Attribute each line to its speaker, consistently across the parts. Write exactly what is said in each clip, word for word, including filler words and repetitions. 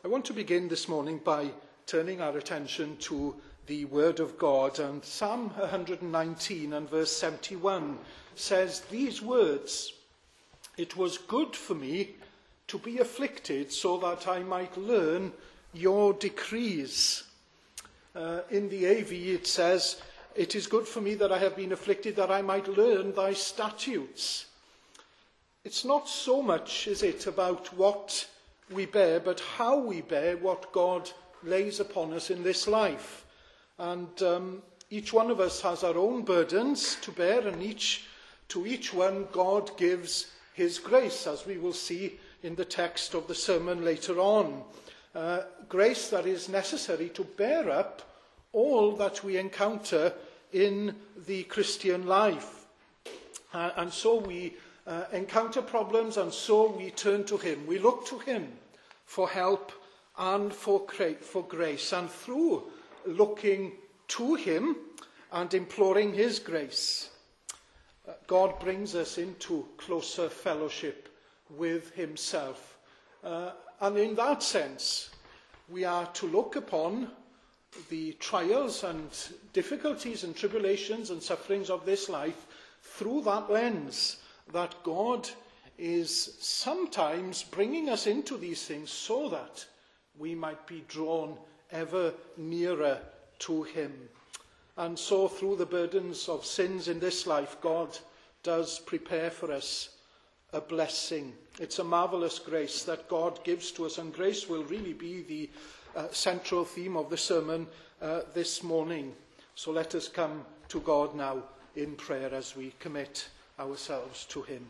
Speaker 1: I want to begin this morning by turning our attention to the Word of God, and Psalm one hundred nineteen and verse seventy-one says these words: "It was good for me to be afflicted so that I might learn your decrees." Uh, in the A V it says, "It is good for me that I have been afflicted that I might learn thy statutes." It's not so much, is it, about what we bear, but how we bear what God lays upon us in this life. And um, each one of us has our own burdens to bear, and each to each one God gives his grace, as we will see in the text of the sermon later on. Uh, grace that is necessary to bear up all that we encounter in the Christian life. Uh, and so we uh, encounter problems, and so we turn to him. We look to him for help and for, cra- for grace. And through looking to him and imploring his grace, uh, God brings us into closer fellowship with himself. Uh, and in that sense, we are to look upon the trials and difficulties and tribulations and sufferings of this life through that lens, that God is sometimes bringing us into these things so that we might be drawn ever nearer to him. And so through the burdens of sins in this life, God does prepare for us a blessing. It's a marvelous grace that God gives to us, and grace will really be the uh, central theme of the sermon uh, this morning. So let us come to God now in prayer as we commit ourselves to him.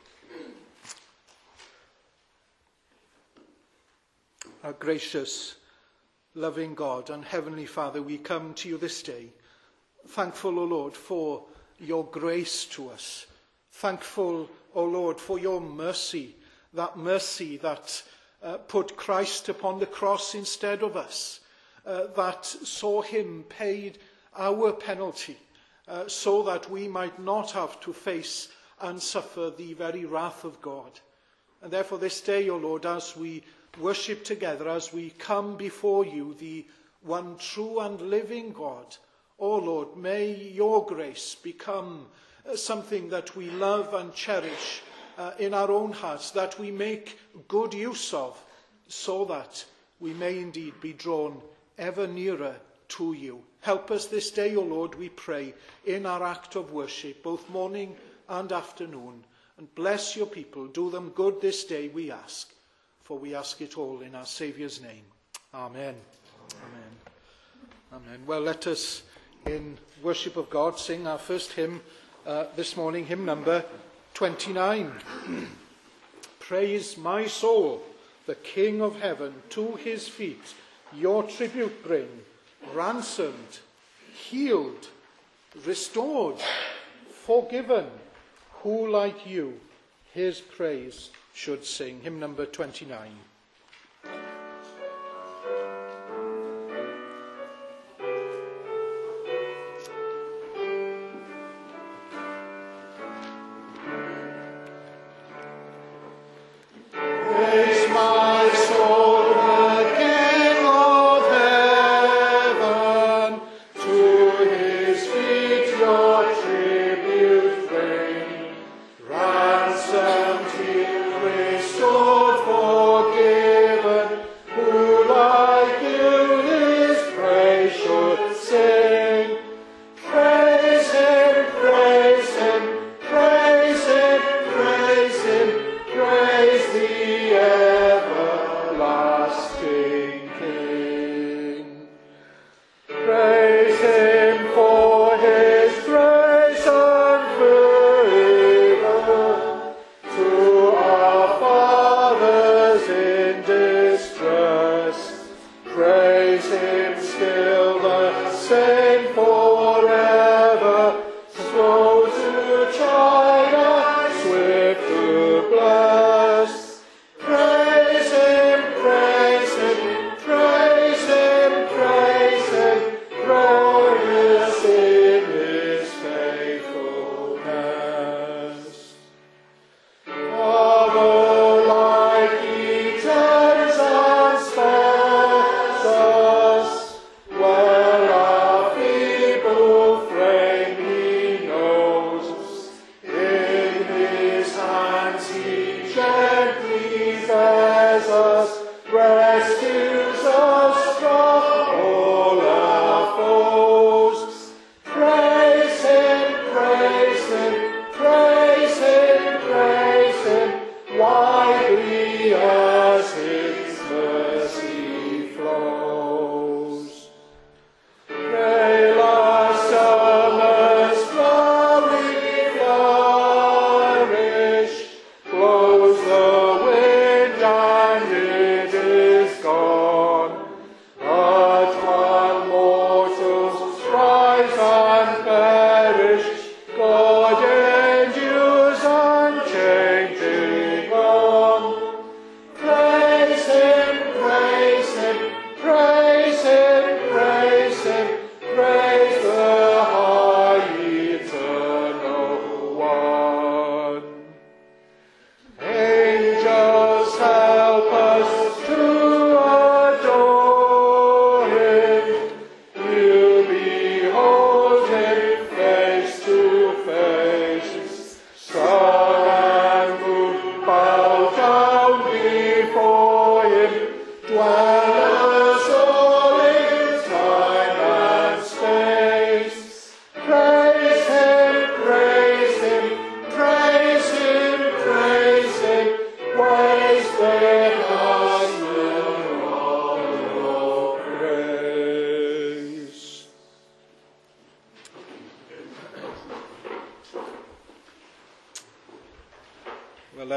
Speaker 1: Our gracious, loving God and Heavenly Father, we come to you this day, thankful, O Lord, for your grace to us. Thankful, O Lord, for your mercy, that mercy that uh, put Christ upon the cross instead of us, uh, that saw him paid our penalty, uh, so that we might not have to face and suffer the very wrath of God. And therefore this day, O Lord, as we worship together, as we come before you, the one true and living God, O Lord, may your grace become something that we love and cherish uh, in our own hearts, that we make good use of, so that we may indeed be drawn ever nearer to you. Help us this day, O Lord, we pray, in our act of worship, both morning and afternoon. And bless your people. Do them good this day, we ask. For we ask it all in our Saviour's name. Amen. Amen. Amen. Well, let us, in worship of God, sing our first hymn uh, this morning, hymn number twenty-nine. Praise my soul, the King of heaven, to his feet your tribute bring, ransomed, healed, restored, forgiven, who like you his praise should sing. Hymn number twenty-nine.
Speaker 2: Restored, forgiven,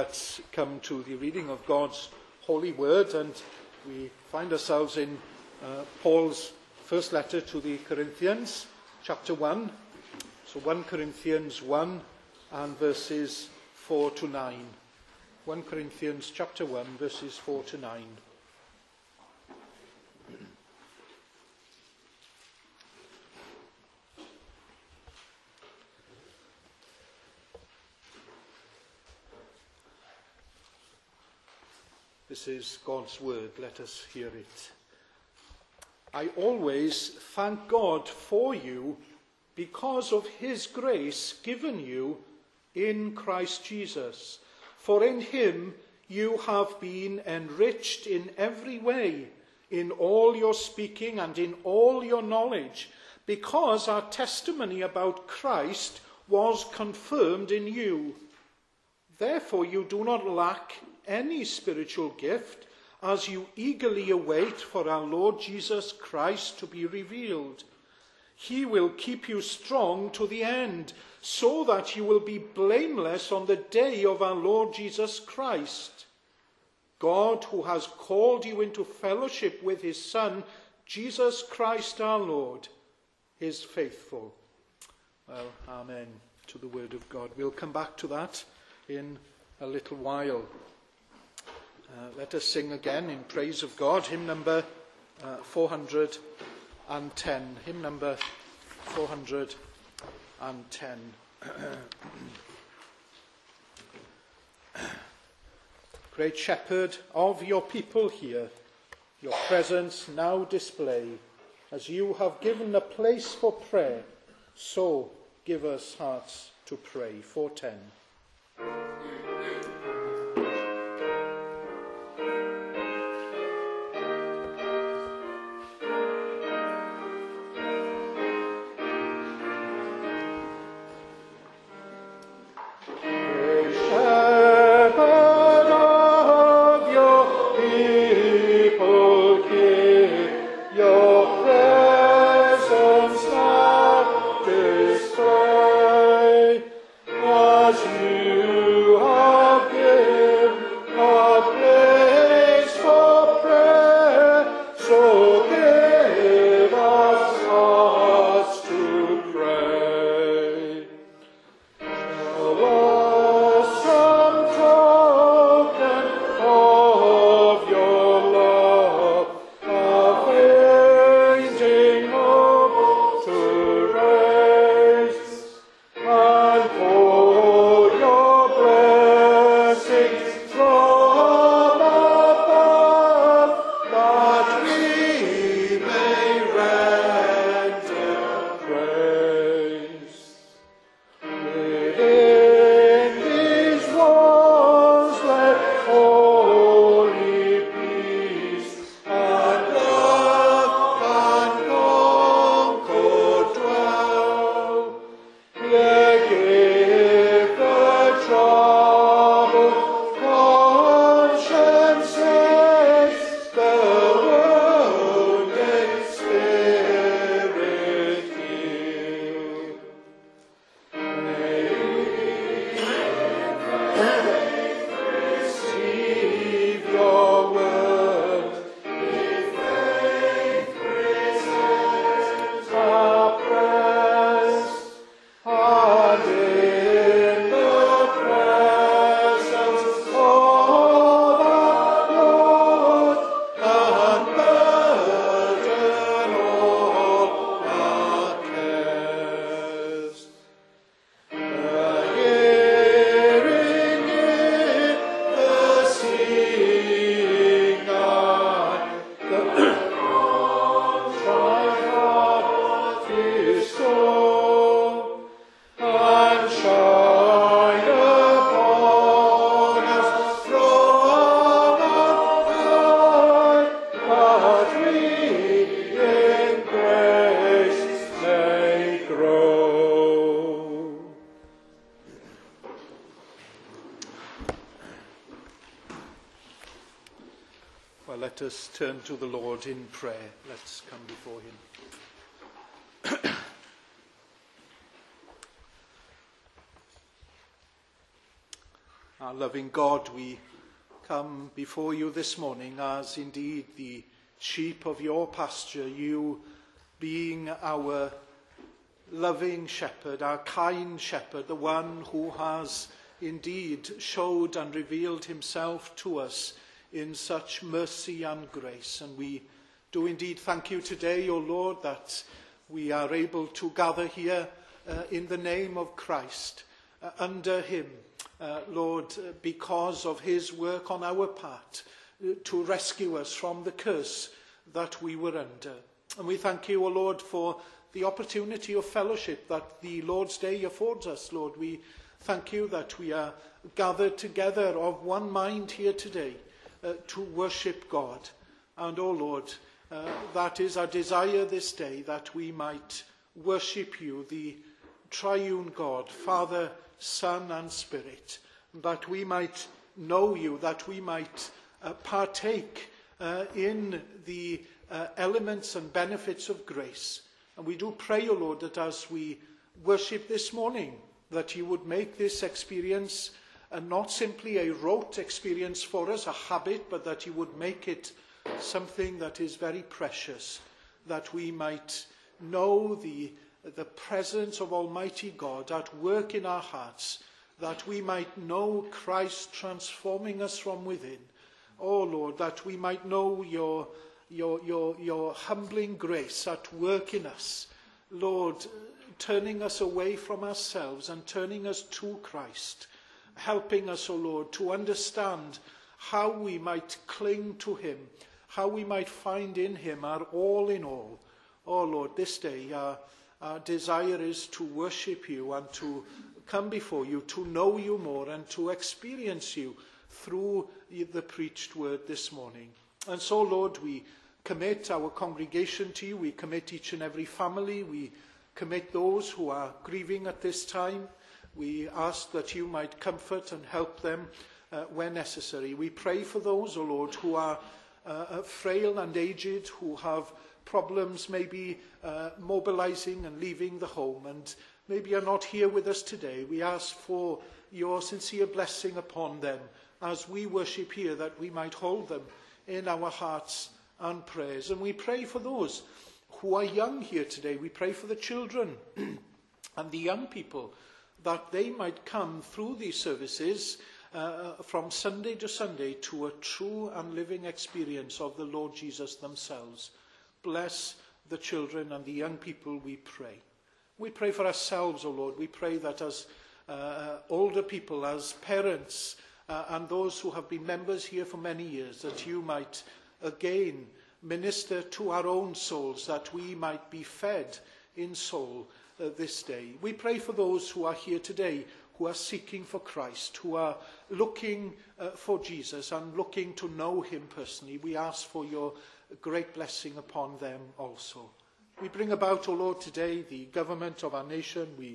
Speaker 1: let's come to the reading of God's holy word, and we find ourselves in uh, Paul's first letter to the Corinthians, chapter one. So First Corinthians one and verses four to nine. First Corinthians chapter one, verses four to nine. This is God's word. Let us hear it. I always thank God for you because of his grace given you in Christ Jesus. For in him you have been enriched in every way, in all your speaking and in all your knowledge, because our testimony about Christ was confirmed in you. Therefore you do not lack any spiritual gift, as you eagerly await for our Lord Jesus Christ to be revealed. He will keep you strong to the end, so that you will be blameless on the day of our Lord Jesus Christ. God, who has called you into fellowship with his Son, Jesus Christ our Lord, is faithful. Well, amen to the word of God. We'll come back to that in a little while. Uh, let us sing again in praise of God, hymn number uh, four hundred ten. Hymn number four hundred ten. Great Shepherd of your people here, your presence now display. As you have given a place for prayer, so give us hearts to pray. four ten. Well, let us turn to the Lord in prayer. Let's come before him. Our Our loving God, we come before you this morning as indeed the sheep of your pasture, you being our loving shepherd, our kind shepherd, the one who has indeed showed and revealed himself to us in such mercy and grace. And we do indeed thank you today, O Lord, that we are able to gather here uh, in the name of Christ, uh, under him, uh, Lord, uh, because of his work on our part, uh, to rescue us from the curse that we were under. And we thank you, O Lord, for the opportunity of fellowship that the Lord's Day affords us, Lord. We thank you that we are gathered together of one mind here today uh, to worship God. And, O Lord, uh, that is our desire this day, that we might worship you, the triune God, Father, Son, and Spirit, that we might know you, that we might uh, partake uh, in the uh, elements and benefits of grace. And we do pray, O Lord, that as we worship this morning, that you would make this experience uh, not simply a rote experience for us, a habit, but that you would make it something that is very precious, that we might know the, the presence of Almighty God at work in our hearts, that we might know Christ transforming us from within. Oh Lord, that we might know your Your, your, your humbling grace at work in us, Lord, turning us away from ourselves and turning us to Christ, helping us, O Lord, to understand how we might cling to him, how we might find in him our all in all. Oh Lord, this day our, our desire is to worship you and to come before you, to know you more and to experience you through the preached word this morning. And so, Lord, we commit our congregation to you. We commit each and every family. We commit those who are grieving at this time. We ask that you might comfort and help them uh, where necessary. We pray for those, O Lord, who are uh, frail and aged, who have problems maybe uh, mobilizing and leaving the home and maybe are not here with us today. We ask for your sincere blessing upon them as we worship here, that we might hold them in our hearts and prayers. And we pray for those who are young here today. We pray for the children and the young people, that they might come through these services uh, from Sunday to Sunday to a true and living experience of the Lord Jesus themselves. Bless the children and the young people, we pray. We pray for ourselves, O Lord. We pray that as uh, older people, as parents, uh, and those who have been members here for many years, that you might again minister to our own souls, that we might be fed in soul uh, this day. We pray for those who are here today, who are seeking for Christ, who are looking uh, for Jesus and looking to know him personally. We ask for your great blessing upon them also. We bring about, O Lord, today the government of our nation. We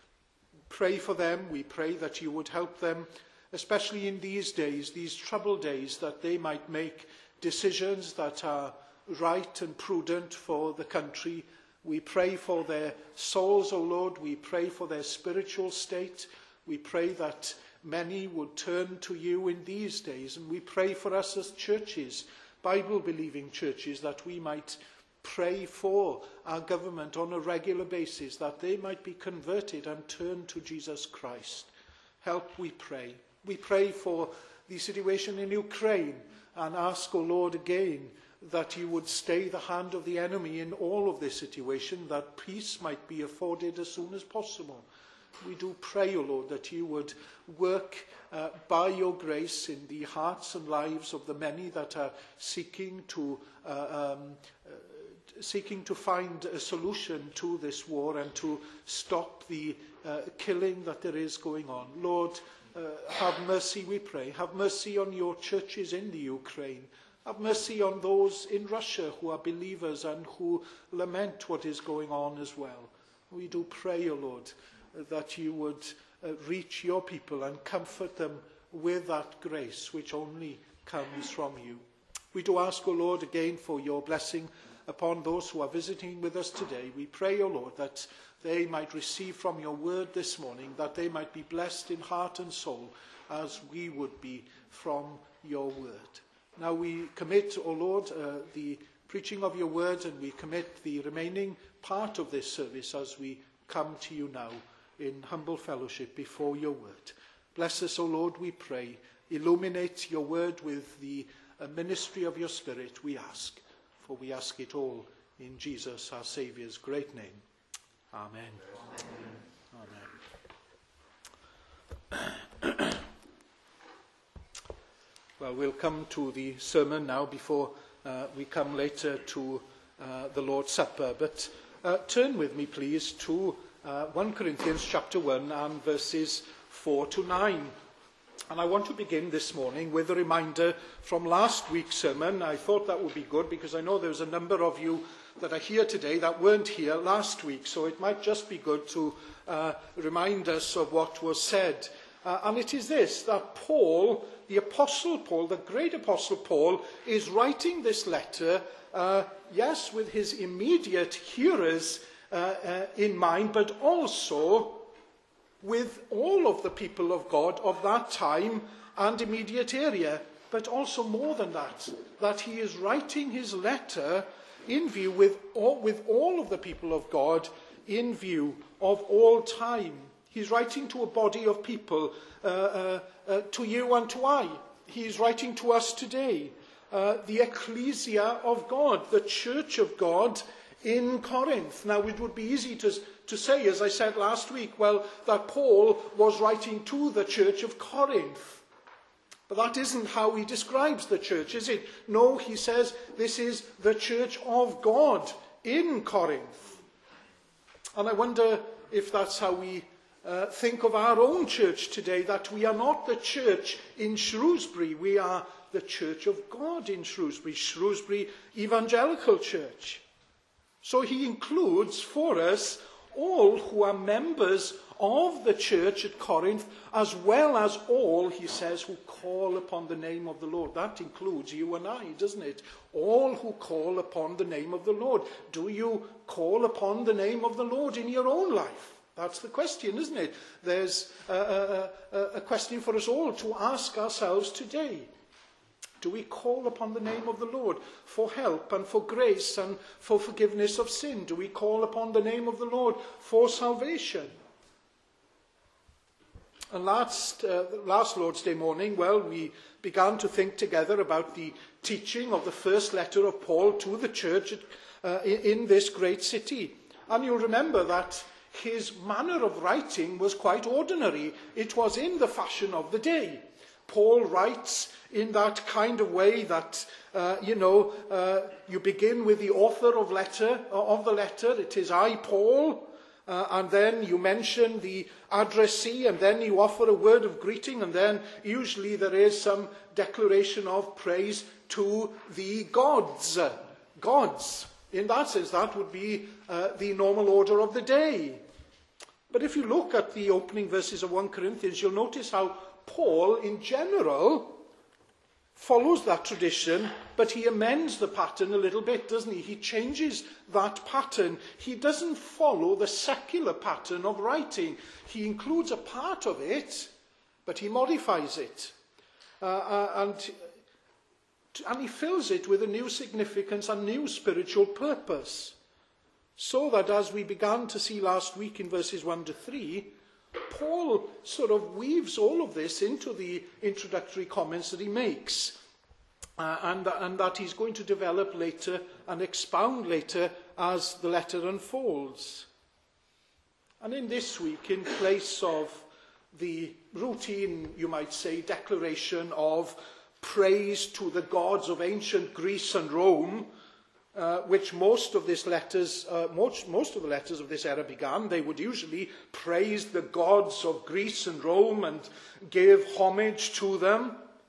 Speaker 1: pray for them. We pray that you would help them, especially in these days, these troubled days, that they might make decisions that are right and prudent for the country. We pray for their souls, O Lord. We pray for their spiritual state. We pray that many would turn to you in these days. And we pray for us as churches, Bible-believing churches, that we might pray for our government on a regular basis, that they might be converted and turn to Jesus Christ. Help, we pray. We pray for the situation in Ukraine, and ask, O Lord, again, that you would stay the hand of the enemy in all of this situation, that peace might be afforded as soon as possible. We do pray, O Lord, that you would work uh, by your grace in the hearts and lives of the many that are seeking to uh, um, uh, seeking to find a solution to this war and to stop the uh, killing that there is going on. Lord, Uh, have mercy, we pray. Have mercy on your churches in the Ukraine. Have mercy on those in Russia who are believers and who lament what is going on as well. We do pray, O Lord, that you would uh, reach your people and comfort them with that grace which only comes from you. We do ask, O Lord, again for your blessing upon those who are visiting with us today. We pray, O Lord, that they might receive from your word this morning, that they might be blessed in heart and soul as we would be from your word. Now we commit, O Lord, uh, the preaching of your word, and we commit the remaining part of this service as we come to you now in humble fellowship before your word. Bless us, O Lord, we pray. Illuminate your word with the uh, ministry of your Spirit, we ask. For we ask it all in Jesus, our Saviour's great name. Amen. Amen. Amen. Well, we'll come to the sermon now before uh, we come later to uh, the Lord's Supper. But uh, turn with me, please, to uh, First Corinthians chapter one and verses four to nine. And I want to begin this morning with a reminder from last week's sermon. I thought that would be good because I know there's a number of you that are here today that weren't here last week. So it might just be good to uh, remind us of what was said. Uh, and it is this, that Paul, the Apostle Paul, the great Apostle Paul, is writing this letter, uh, yes, with his immediate hearers uh, uh, in mind, but also with all of the people of God of that time and immediate area, but also more than that, that he is writing his letter in view with all, with all of the people of God in view of all time. He's writing to a body of people, uh, uh, uh, to you and to I. He's writing to us today, uh, the ecclesia of God, the church of God in Corinth. Now, it would be easy to, to say, as I said last week, well, that Paul was writing to the church of Corinth. But that isn't how he describes the church, is it? No, he says this is the church of God in Corinth. And I wonder if that's how we uh, think of our own church today, that we are not the church in Shrewsbury, we are the church of God in Shrewsbury, Shrewsbury Evangelical Church. So he includes for us all who are members of the church at Corinth, as well as all, he says, who call upon the name of the Lord. That includes you and I, doesn't it? All who call upon the name of the Lord. Do you call upon the name of the Lord in your own life? That's the question, isn't it? There's a, a, a, a question for us all to ask ourselves today. Do we call upon the name of the Lord for help and for grace and for forgiveness of sin? Do we call upon the name of the Lord for salvation? And last, uh, last Lord's Day morning, well, we began to think together about the teaching of the first letter of Paul to the church uh, in, in this great city. And you'll remember that his manner of writing was quite ordinary. It was in the fashion of the day. Paul writes in that kind of way that, uh, you know, uh, you begin with the author of letter of the letter. It is I, Paul, uh, and then you mention the addressee, and then you offer a word of greeting, and then usually there is some declaration of praise to the gods. Gods. In that sense, that would be uh, the normal order of the day. But if you look at the opening verses of First Corinthians, you'll notice how Paul, in general, follows that tradition, but he amends the pattern a little bit, doesn't he? He changes that pattern. He doesn't follow the secular pattern of writing. He includes a part of it, but he modifies it. Uh, uh, and, and he fills it with a new significance and new spiritual purpose. So that, as we began to see last week in verses one to three, Paul sort of weaves all of this into the introductory comments that he makes, uh, and, and that he's going to develop later and expound later as the letter unfolds. And in this week, in place of the routine, you might say, declaration of praise to the gods of ancient Greece and Rome, Uh, which most of these letters, uh, most, most of the letters of this era began, they would usually praise the gods of Greece and Rome and give homage to them.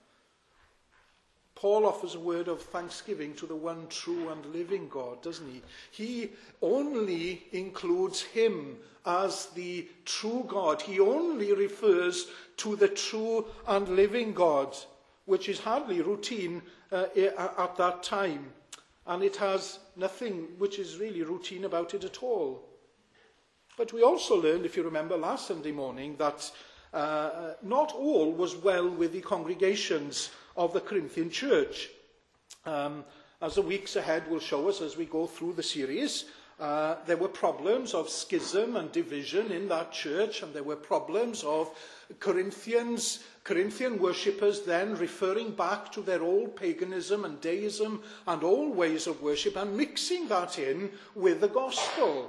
Speaker 1: Paul offers a word of thanksgiving to the one true and living God, doesn't he? He only includes him as the true God. He only refers to the true and living God, which is hardly routine uh, at that time. And it has nothing which is really routine about it at all. But we also learned, if you remember last Sunday morning, that uh, not all was well with the congregations of the Corinthian church. Um, as the weeks ahead will show us as we go through the series, uh, there were problems of schism and division in that church, and there were problems of Corinthians, Corinthian worshippers then referring back to their old paganism and deism and old ways of worship and mixing that in with the gospel.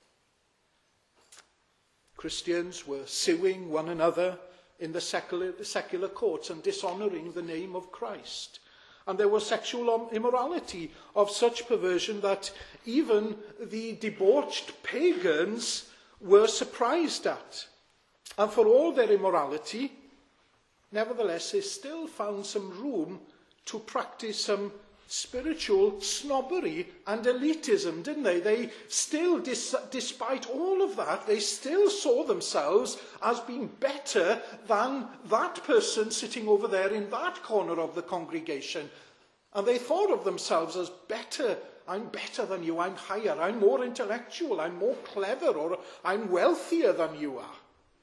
Speaker 1: Christians were suing one another in the secular, secular courts and dishonouring the name of Christ. And there was sexual immorality of such perversion that even the debauched pagans were surprised at. And for all their immorality, nevertheless, they still found some room to practice some spiritual snobbery and elitism, didn't they? They still, dis- despite all of that, they still saw themselves as being better than that person sitting over there in that corner of the congregation. And they thought of themselves as better. I'm better than you, I'm higher, I'm more intellectual, I'm more clever, or I'm wealthier than you are.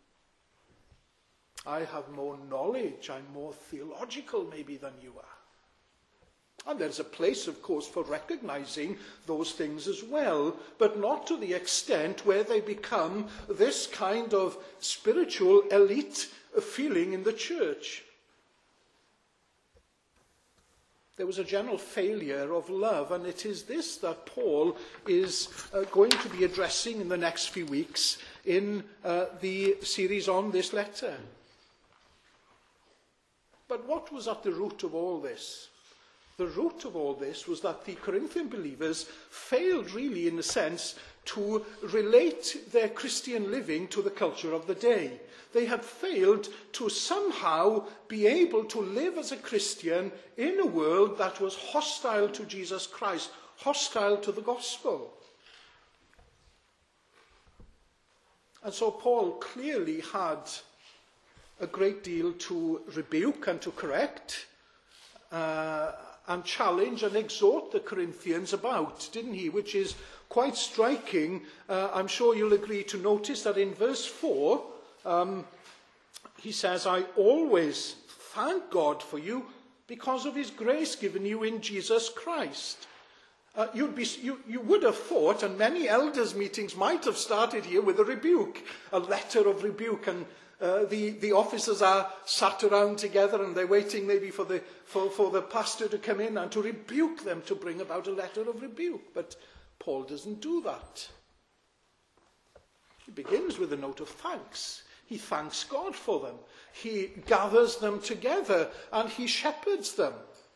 Speaker 1: I have more knowledge, I'm more theological maybe than you are. And there's a place, of course, for recognizing those things as well, but not to the extent where they become this kind of spiritual elite feeling in the church. There was a general failure of love, and it is this that Paul is uh, going to be addressing in the next few weeks in uh, the series on this letter. But what was at the root of all this? The root of all this was that the Corinthian believers failed really, in a sense, to relate their Christian living to the culture of the day. They had failed to somehow be able to live as a Christian in a world that was hostile to Jesus Christ, hostile to the gospel. And so Paul clearly had a great deal to rebuke and to correct, uh, and challenge and exhort the Corinthians about, didn't he? Which is quite striking. Uh, I'm sure you'll agree to notice that in verse four, um, he says, I always thank God for you because of his grace given you in Jesus Christ. Uh, you'd be, you, you would have thought, and many elders' meetings might have started here with a rebuke, a letter of rebuke, and Uh, the, the officers are sat around together and they're waiting maybe for the, for, for the pastor to come in and to rebuke them, to bring about a letter of rebuke. But Paul doesn't do that. He begins with a note of thanks. He thanks God for them. He gathers them together and he shepherds them.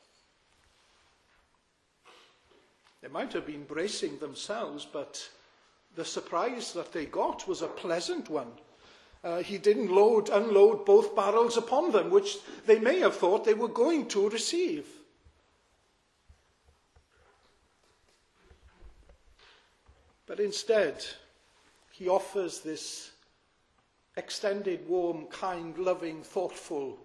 Speaker 1: They might have been bracing themselves, but the surprise that they got was a pleasant one. Uh, he didn't load, unload both barrels upon them, which they may have thought they were going to receive. But instead, he offers this extended, warm, kind, loving, thoughtful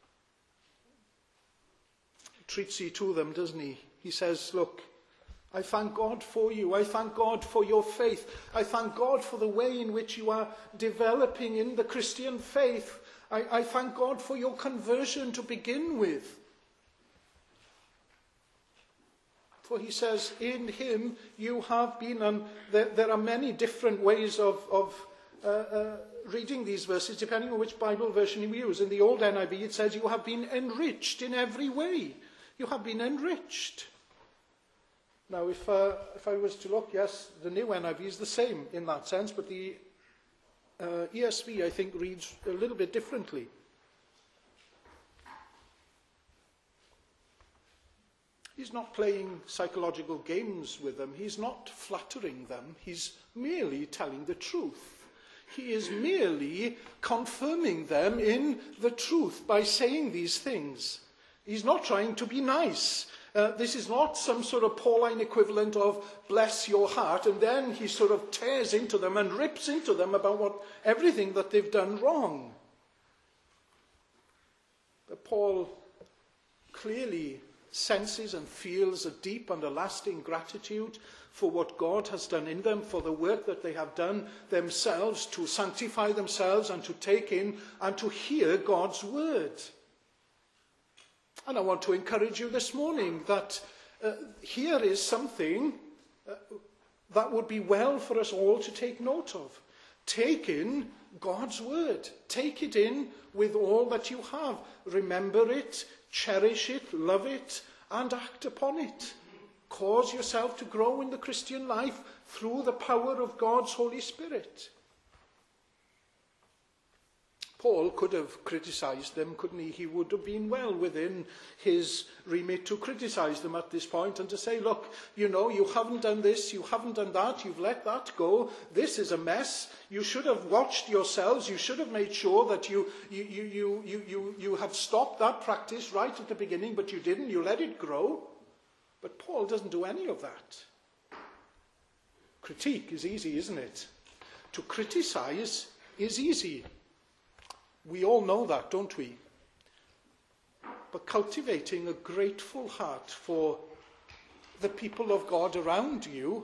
Speaker 1: treatsy to them, doesn't he? He says, look, I thank God for you. I thank God for your faith. I thank God for the way in which you are developing in the Christian faith. I, I thank God for your conversion to begin with. For he says, in him you have been, and there, there are many different ways of, of uh, uh, reading these verses, depending on which Bible version you use. In the old N I V, it says, you have been enriched in every way. You have been enriched. Now, if, uh, if I was to look, yes, the new N I V is the same in that sense, but the uh, E S V, I think, reads a little bit differently. He's not playing psychological games with them. He's not flattering them. He's merely telling the truth. He is merely confirming them in the truth by saying these things. He's not trying to be nice. Uh, this is not some sort of Pauline equivalent of bless your heart, and then he sort of tears into them and rips into them about what everything that they've done wrong. But Paul clearly senses and feels a deep and a lasting gratitude for what God has done in them, for the work that they have done themselves to sanctify themselves and to take in and to hear God's word. And I want to encourage you this morning that uh, here is something uh, that would be well for us all to take note of. Take in God's word. Take it in with all that you have. Remember it, cherish it, love it, and act upon it. Cause yourself to grow in the Christian life through the power of God's Holy Spirit. Paul could have criticized them, couldn't he? He would have been well within his remit to criticize them at this point and to say, look, you know, you haven't done this, you haven't done that, you've let that go, this is a mess, you should have watched yourselves, you should have made sure that you, you, you, you, you, you, you had stopped that practice right at the beginning, but you didn't, you let it grow. But Paul doesn't do any of that. Critique is easy, isn't it? To criticize is easy. We all know that, don't we? But cultivating a grateful heart for the people of God around you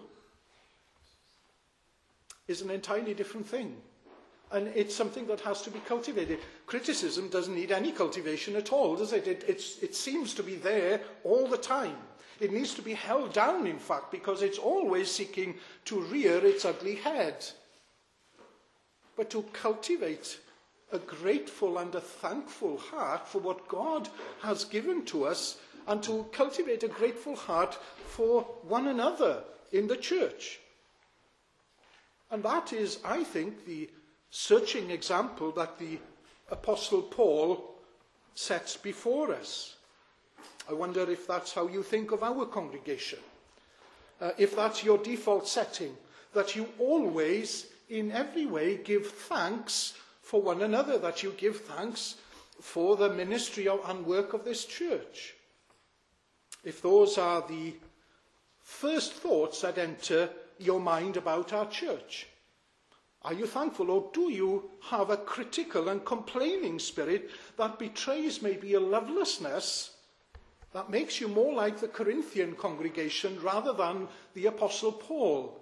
Speaker 1: is an entirely different thing. And it's something that has to be cultivated. Criticism doesn't need any cultivation at all, does it? It, it's, it seems to be there all the time. It needs to be held down, in fact, because it's always seeking to rear its ugly head. But to cultivate a grateful and a thankful heart for what God has given to us, and to cultivate a grateful heart for one another in the church. And that is, I think, the searching example that the Apostle Paul sets before us. I wonder if that's how you think of our congregation. Uh, if that's your default setting, that you always, in every way, give thanks for one another, that you give thanks for the ministry and work of this church. If those are the first thoughts that enter your mind about our church, are you thankful, or do you have a critical and complaining spirit that betrays maybe a lovelessness that makes you more like the Corinthian congregation rather than the Apostle Paul?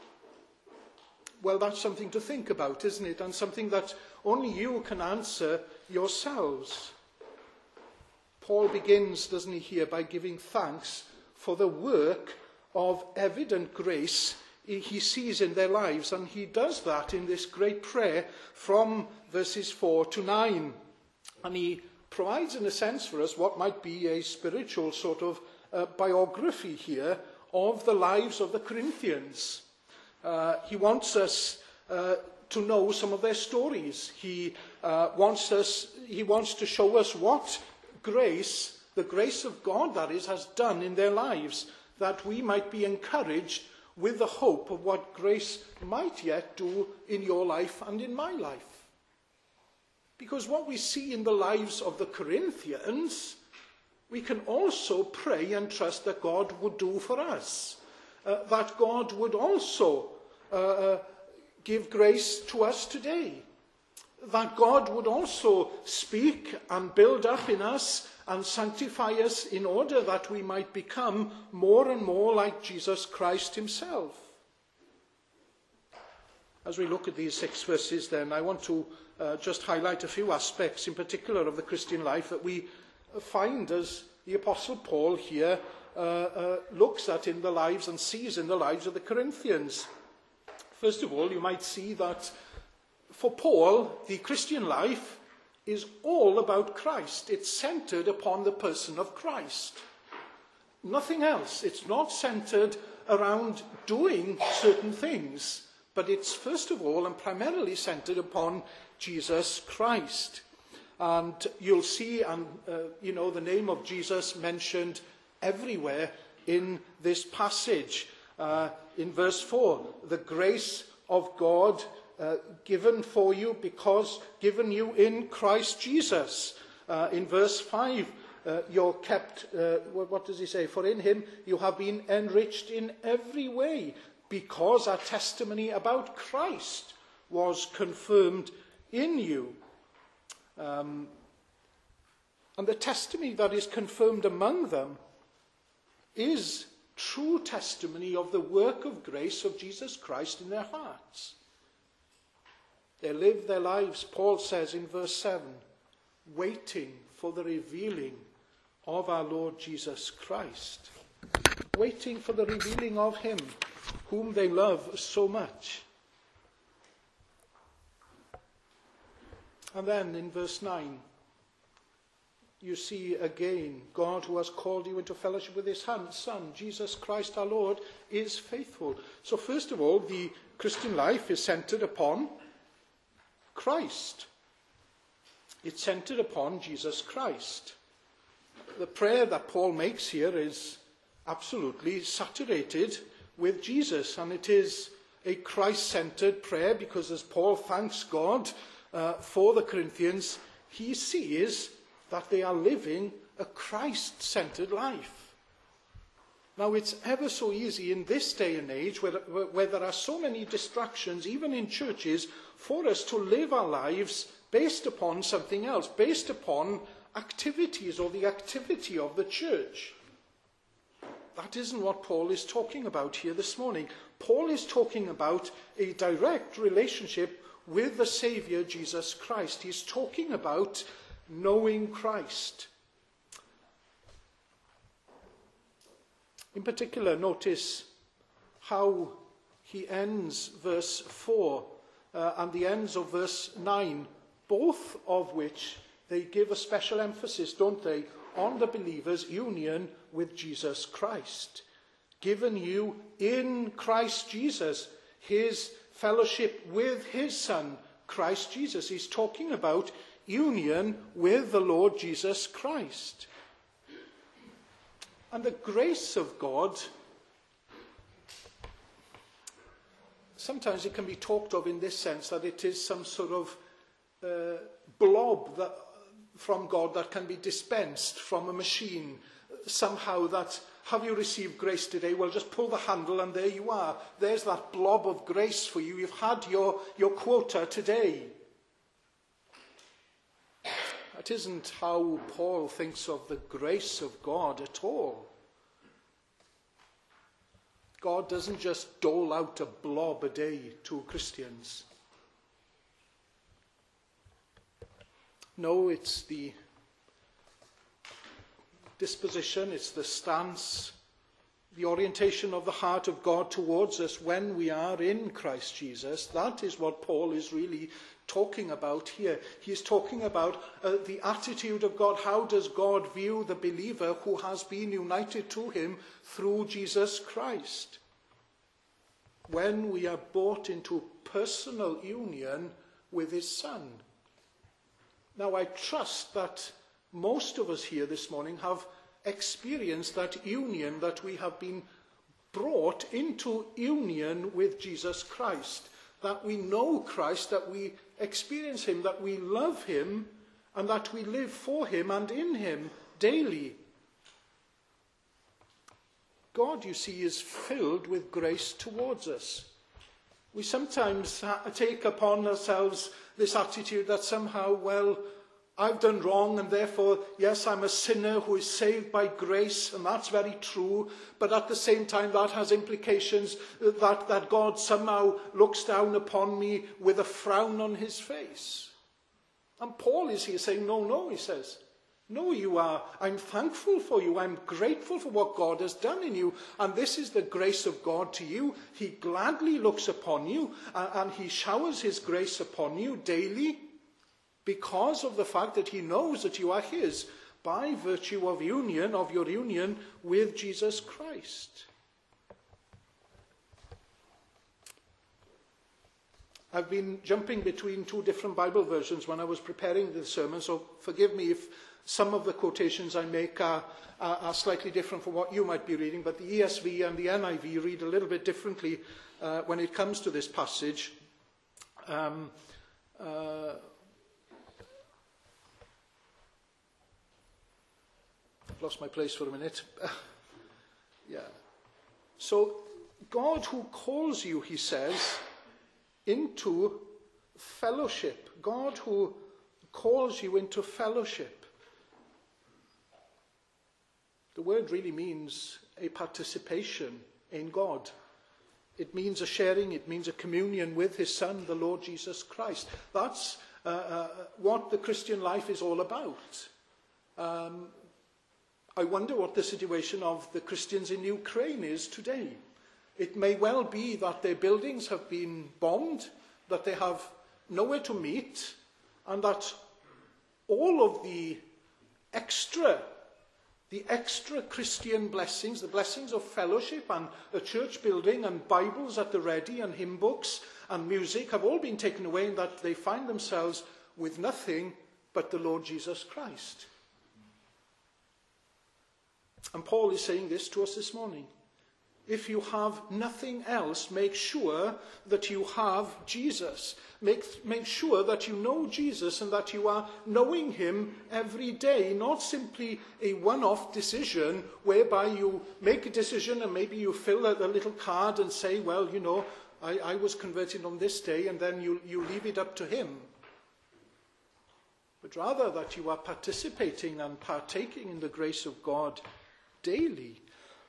Speaker 1: Well, that's something to think about, isn't it? And something that only you can answer yourselves. Paul begins, doesn't he, here by giving thanks for the work of evident grace he sees in their lives. And he does that in this great prayer from verses four to nine. And he provides, in a sense, for us what might be a spiritual sort of uh, biography here of the lives of the Corinthians. Uh, he wants us uh, to know some of their stories. He uh, wants us, he wants to show us what grace, the grace of God that is, has done in their lives, that we might be encouraged with the hope of what grace might yet do in your life and in my life. Because what we see in the lives of the Corinthians, we can also pray and trust that God would do for us. Uh, that God would also uh, uh, give grace to us today. That God would also speak and build up in us and sanctify us in order that we might become more and more like Jesus Christ himself. As we look at these six verses then, I want to uh, just highlight a few aspects in particular of the Christian life that we find as the Apostle Paul here uh, uh, looks at in the lives and sees in the lives of the Corinthians. First of all, you might see that for Paul, the Christian life is all about Christ. It's centered upon the person of Christ. Nothing else. It's not centered around doing certain things, but it's first of all and primarily centered upon Jesus Christ. And you'll see, and uh, you know, the name of Jesus mentioned everywhere in this passage. Uh, in verse four, the grace of God uh, given for you because given you in Christ Jesus. Uh, in verse five, uh, you're kept, uh, what, what does he say? For in him you have been enriched in every way, because our testimony about Christ was confirmed in you. Um, and the testimony that is confirmed among them is true testimony of the work of grace of Jesus Christ in their hearts. They live their lives, Paul says in verse seven, waiting for the revealing of our Lord Jesus Christ. Waiting for the revealing of him whom they love so much. And then in verse nine, you see again, God who has called you into fellowship with his Son, Jesus Christ our Lord, is faithful. So first of all, the Christian life is centered upon Christ. It's centered upon Jesus Christ. The prayer that Paul makes here is absolutely saturated with Jesus, and it is a Christ-centered prayer because as Paul thanks God uh, for the Corinthians, he sees that they are living a Christ-centered life. Now, it's ever so easy in this day and age where, where there are so many distractions, even in churches, for us to live our lives based upon something else, based upon activities or the activity of the church. That isn't what Paul is talking about here this morning. Paul is talking about a direct relationship with the Saviour, Jesus Christ. He's talking about knowing Christ. In particular, notice how he ends verse four uh, and the ends of verse nine, both of which they give a special emphasis, don't they, on the believer's union with Jesus Christ. Given you in Christ Jesus, his fellowship with his Son, Christ Jesus. He's talking about union with the Lord Jesus Christ. And the grace of God, sometimes it can be talked of in this sense that it is some sort of uh, blob that, from God that can be dispensed from a machine. Somehow that, have you received grace today? Well, just pull the handle and there you are. There's that blob of grace for you. You've had your, your quota today. That isn't how Paul thinks of the grace of God at all. God doesn't just dole out a blob a day to Christians. No, it's the disposition, it's the stance, the orientation of the heart of God towards us when we are in Christ Jesus. That is what Paul is really talking about here. He's talking about uh, the attitude of God. How does God view the believer who has been united to him through Jesus Christ? When we are brought into personal union with his Son. Now, I trust that most of us here this morning have experienced that union, that we have been brought into union with Jesus Christ, that we know Christ, that we experience him, that we love him, and that we live for him and in him daily. God, you see, is filled with grace towards us. We sometimes take upon ourselves this attitude that somehow, well, I've done wrong and therefore, yes, I'm a sinner who is saved by grace, and that's very true, but at the same time that has implications that, that God somehow looks down upon me with a frown on his face. And Paul is here saying, no, no, he says, no, you are. I'm thankful for you. I'm grateful for what God has done in you. And this is the grace of God to you. He gladly looks upon you and, and he showers his grace upon you daily because of the fact that he knows that you are his by virtue of union, of your union with Jesus Christ. I've been jumping between two different Bible versions when I was preparing the sermon, so forgive me if some of the quotations I make are, are, are slightly different from what you might be reading, but the E S V and the N I V read a little bit differently uh, when it comes to this passage. Um, uh, I've lost my place for a minute. yeah. So, God who calls you, he says, into fellowship. God who calls you into fellowship. The word really means a participation in God. It means a sharing, it means a communion with his Son, the Lord Jesus Christ. That's uh, uh, what the Christian life is all about. Um, I wonder what the situation of the Christians in Ukraine is today. It may well be that their buildings have been bombed, that they have nowhere to meet, and that all of the extra The extra Christian blessings, the blessings of fellowship and a church building and Bibles at the ready and hymn books and music have all been taken away, and that they find themselves with nothing but the Lord Jesus Christ. And Paul is saying this to us this morning. If you have nothing else, make sure that you have Jesus. Make, make sure that you know Jesus and that you are knowing him every day, not simply a one-off decision whereby you make a decision and maybe you fill out a little card and say, well, you know, I, I was converted on this day, and then you, you leave it up to him. But rather that you are participating and partaking in the grace of God daily.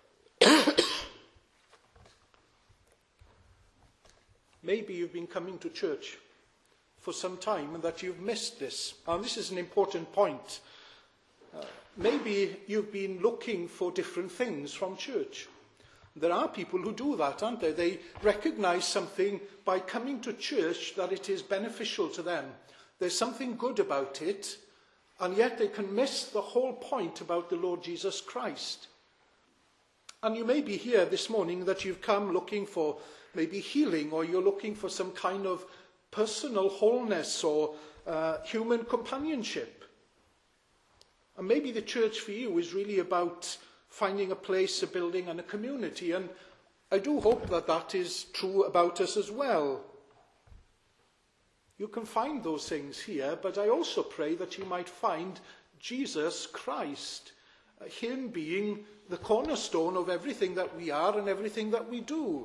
Speaker 1: Maybe you've been coming to church for some time and that you've missed this. And this is an important point. Uh, maybe you've been looking for different things from church. There are people who do that, aren't there? They recognize something by coming to church that it is beneficial to them. There's something good about it, and yet they can miss the whole point about the Lord Jesus Christ. And you may be here this morning that you've come looking for maybe healing, or you're looking for some kind of personal wholeness or uh, human companionship. And maybe the church for you is really about finding a place, a building, and a community. And I do hope that that is true about us as well. You can find those things here, but I also pray that you might find Jesus Christ, uh, him being the cornerstone of everything that we are and everything that we do.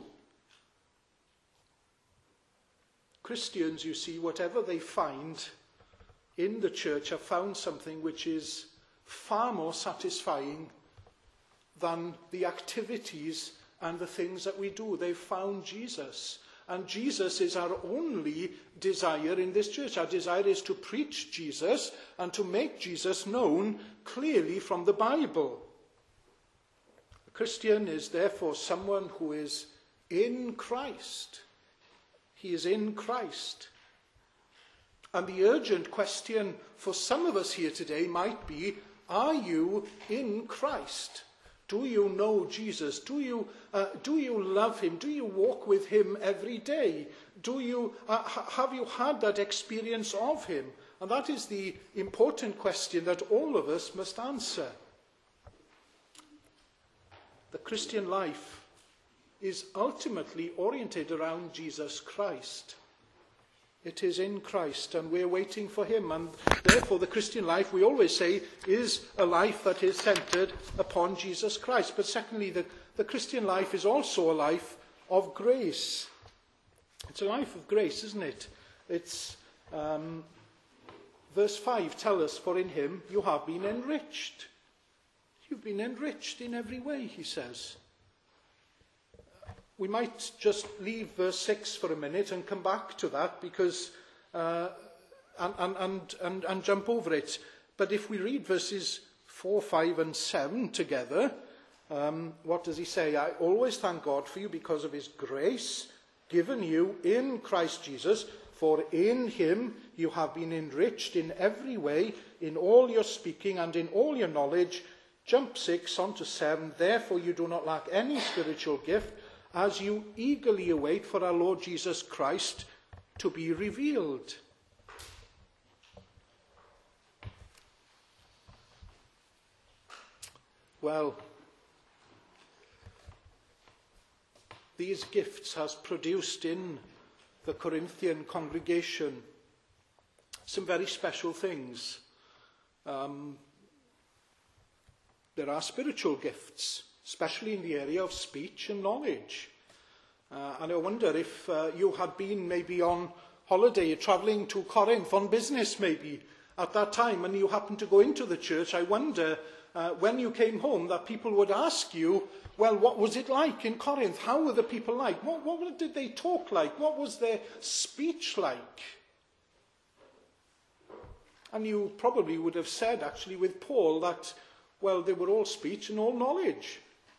Speaker 1: Christians, you see, whatever they find in the church, have found something which is far more satisfying than the activities and the things that we do. They've found Jesus. And Jesus is our only desire in this church. Our desire is to preach Jesus and to make Jesus known clearly from the Bible. A Christian is therefore someone who is in Christ. He is in Christ. And the urgent question for some of us here today might be, are you in Christ? Do you know Jesus? Do you, uh, do you love him? Do you walk with him every day? Do you, uh, have you had that experience of him? And that is the important question that all of us must answer. The Christian life is ultimately oriented around Jesus Christ. It is in Christ, and we're waiting for him. And therefore, the Christian life, we always say, is a life that is centered upon Jesus Christ. But secondly, the, the Christian life is also a life of grace. It's a life of grace, isn't it? It's, um, verse five tells us, for in him you have been enriched. You've been enriched in every way, he says. We might just leave verse six for a minute and come back to that, because uh, and, and, and, and, and jump over it. But if we read verses four, five, and seven together, um, what does he say? I always thank God for you because of his grace given you in Christ Jesus, for in him you have been enriched in every way, in all your speaking and in all your knowledge. Jump six on to seven. Therefore you do not lack any spiritual gift, as you eagerly await for our Lord Jesus Christ to be revealed. Well, these gifts has produced in the Corinthian congregation some very special things. Um, there are spiritual gifts, especially in the area of speech and knowledge. Uh, and I wonder if uh, you had been maybe on holiday, travelling to Corinth on business maybe at that time, and you happened to go into the church. I wonder uh, when you came home that people would ask you well, what was it like in Corinth? How were the people like? What, what did they talk like? What was their speech like? And you probably would have said, actually, with Paul, that, well, they were all speech and all knowledge.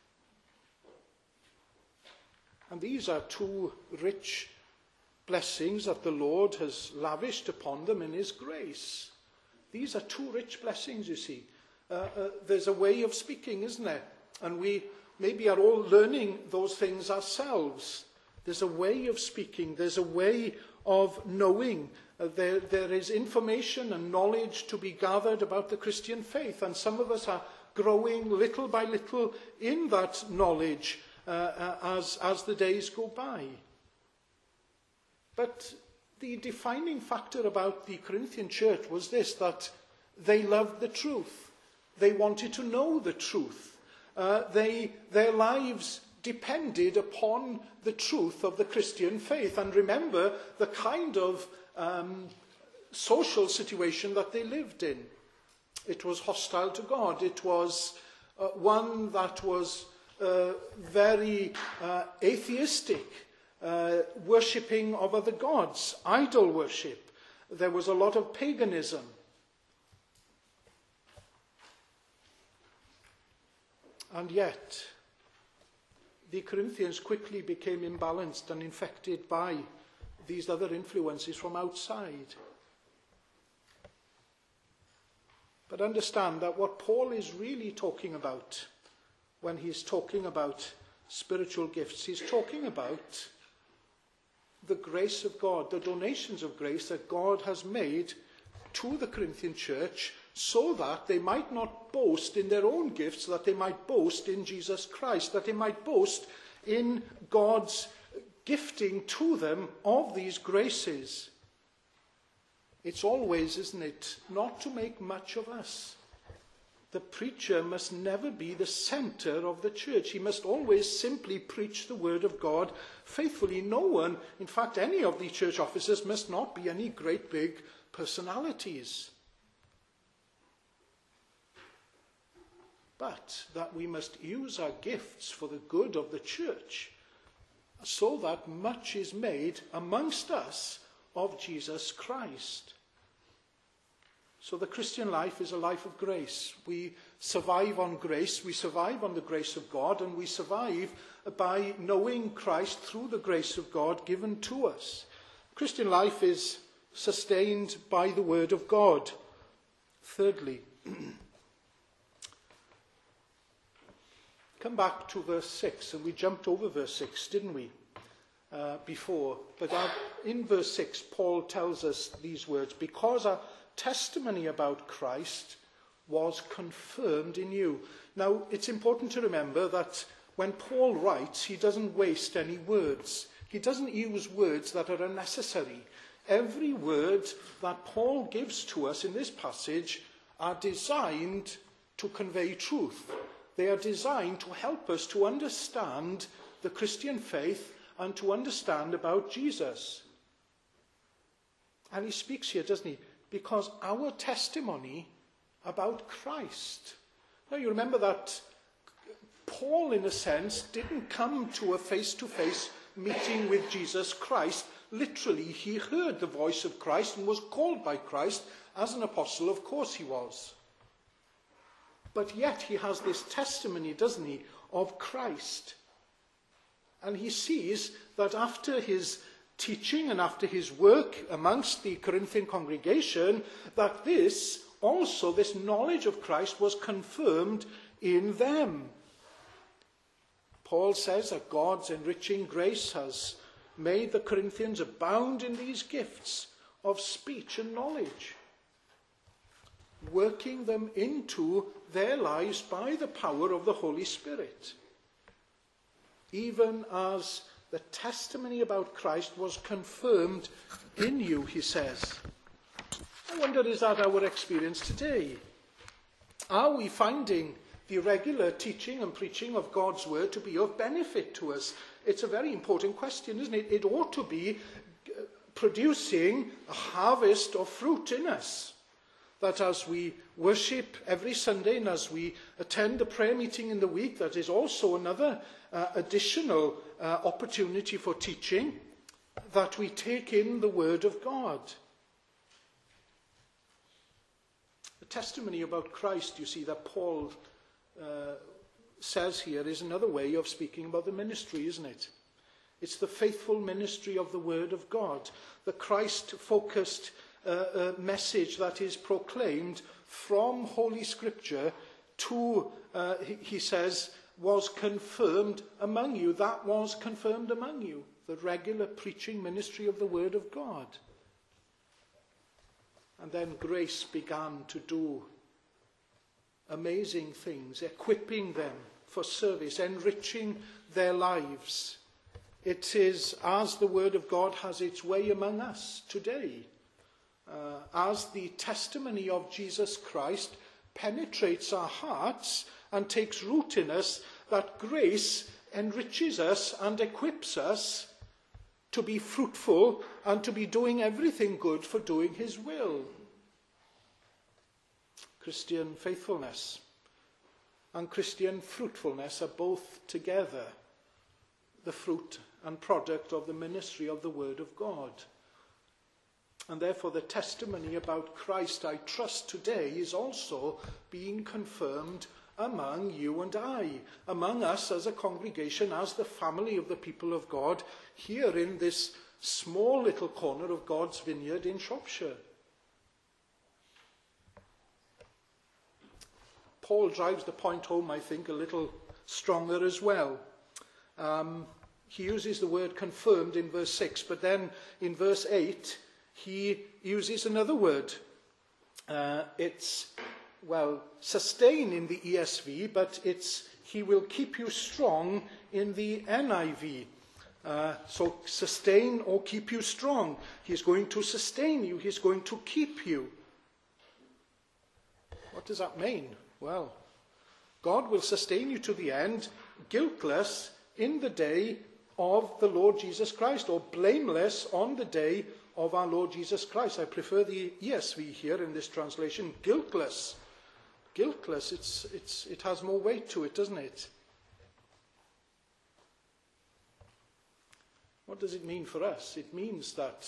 Speaker 1: And these are two rich blessings that the Lord has lavished upon them in his grace. These are two rich blessings, you see. Uh, uh, there's a way of speaking, isn't there? And we maybe are all learning those things ourselves. There's a way of speaking. There's a way of knowing. Uh, there, there is information and knowledge to be gathered about the Christian faith. And some of us are growing little by little in that knowledge uh, uh, as, as the days go by. But the defining factor about the Corinthian church was this, that they loved the truth. They wanted to know the truth. Uh, they, their lives depended upon the truth of the Christian faith. And remember the kind of um, social situation that they lived in. It was hostile to God. It was uh, one that was uh, very uh, atheistic, uh, worshipping of other gods, idol worship. There was a lot of paganism. And yet, the Corinthians quickly became imbalanced and infected by these other influences from outside. But understand that what Paul is really talking about when he's talking about spiritual gifts, he's talking about the grace of God, the donations of grace that God has made to the Corinthian church, so that they might not boast in their own gifts, that they might boast in Jesus Christ, that they might boast in God's gifting to them of these graces. It's always, isn't it, not to make much of us. The preacher must never be the center of the church. He must always simply preach the word of God faithfully. No one, in fact, any of the church officers must not be any great big personalities. But that we must use our gifts for the good of the church, so that much is made amongst us of Jesus Christ. So the Christian life is a life of grace. We survive on grace, we survive on the grace of God, and we survive by knowing Christ through the grace of God given to us. Christian life is sustained by the word of God. Thirdly, come back to verse six, and we jumped over verse six, didn't we, uh, before? But uh, in verse six, Paul tells us these words, because our testimony about Christ was confirmed in you. Now, it's important to remember that when Paul writes, he doesn't waste any words. He doesn't use words that are unnecessary. Every word that Paul gives to us in this passage are designed to convey truth. They are designed to help us to understand the Christian faith and to understand about Jesus. And he speaks here, doesn't he? Because our testimony about Christ. Now you remember that Paul, in a sense, didn't come to a face-to-face meeting with Jesus Christ. Literally, he heard the voice of Christ and was called by Christ as an apostle. Of course he was. But yet he has this testimony, doesn't he, of Christ. And he sees that after his teaching and after his work amongst the Corinthian congregation, that this also, this knowledge of Christ was confirmed in them. Paul says that God's enriching grace has made the Corinthians abound in these gifts of speech and knowledge, working them into their lives by the power of the Holy Spirit. Even as the testimony about Christ was confirmed in you, he says. I wonder, is that our experience today? Are we finding the regular teaching and preaching of God's word to be of benefit to us? It's a very important question, isn't it? It ought to be producing a harvest of fruit in us. that as we worship every Sunday and as we attend the prayer meeting in the week, that is also another uh, additional uh, opportunity for teaching, that we take in the Word of God. The testimony about Christ, you see, that Paul uh, says here is another way of speaking about the ministry, isn't it? It's the faithful ministry of the Word of God, the Christ-focused uh, uh, message that is proclaimed from Holy Scripture to, uh, he, he says, was confirmed among you. That was confirmed among you, the regular preaching ministry of the Word of God. And then grace began to do amazing things, equipping them for service, enriching their lives. It is as the Word of God has its way among us today, uh, as the testimony of Jesus Christ penetrates our hearts and takes root in us, that grace enriches us and equips us to be fruitful and to be doing everything good for doing his will. Christian faithfulness and Christian fruitfulness are both together the fruit and product of the ministry of the Word of God. And therefore the testimony about Christ, I trust today, is also being confirmed among you and I, among us as a congregation, as the family of the people of God, here in this small little corner of God's vineyard in Shropshire. Paul drives the point home, I think, a little stronger as well. Um, he uses the word confirmed in verse six, but then in verse eight, he uses another word. Uh, it's, well, sustain in the E S V, but it's he will keep you strong in the N I V. Uh, so sustain or keep you strong. He's going to sustain you. He's going to keep you. What does that mean? Well, God will sustain you to the end, guiltless in the day of the Lord Jesus Christ, or blameless on the day of our Lord Jesus Christ. I prefer the E S V here in this translation, guiltless. Guiltless, it's, it's, it has more weight to it, doesn't it? What does it mean for us? It means that,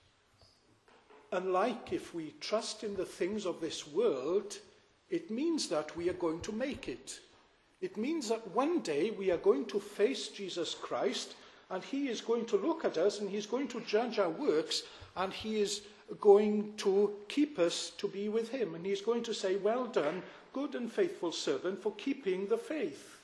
Speaker 1: unlike if we trust in the things of this world, it means that we are going to make it. It means that one day we are going to face Jesus Christ, and he is going to look at us and he's going to judge our works, and he is going to keep us to be with him. And he's going to say, well done, good and faithful servant, for keeping the faith.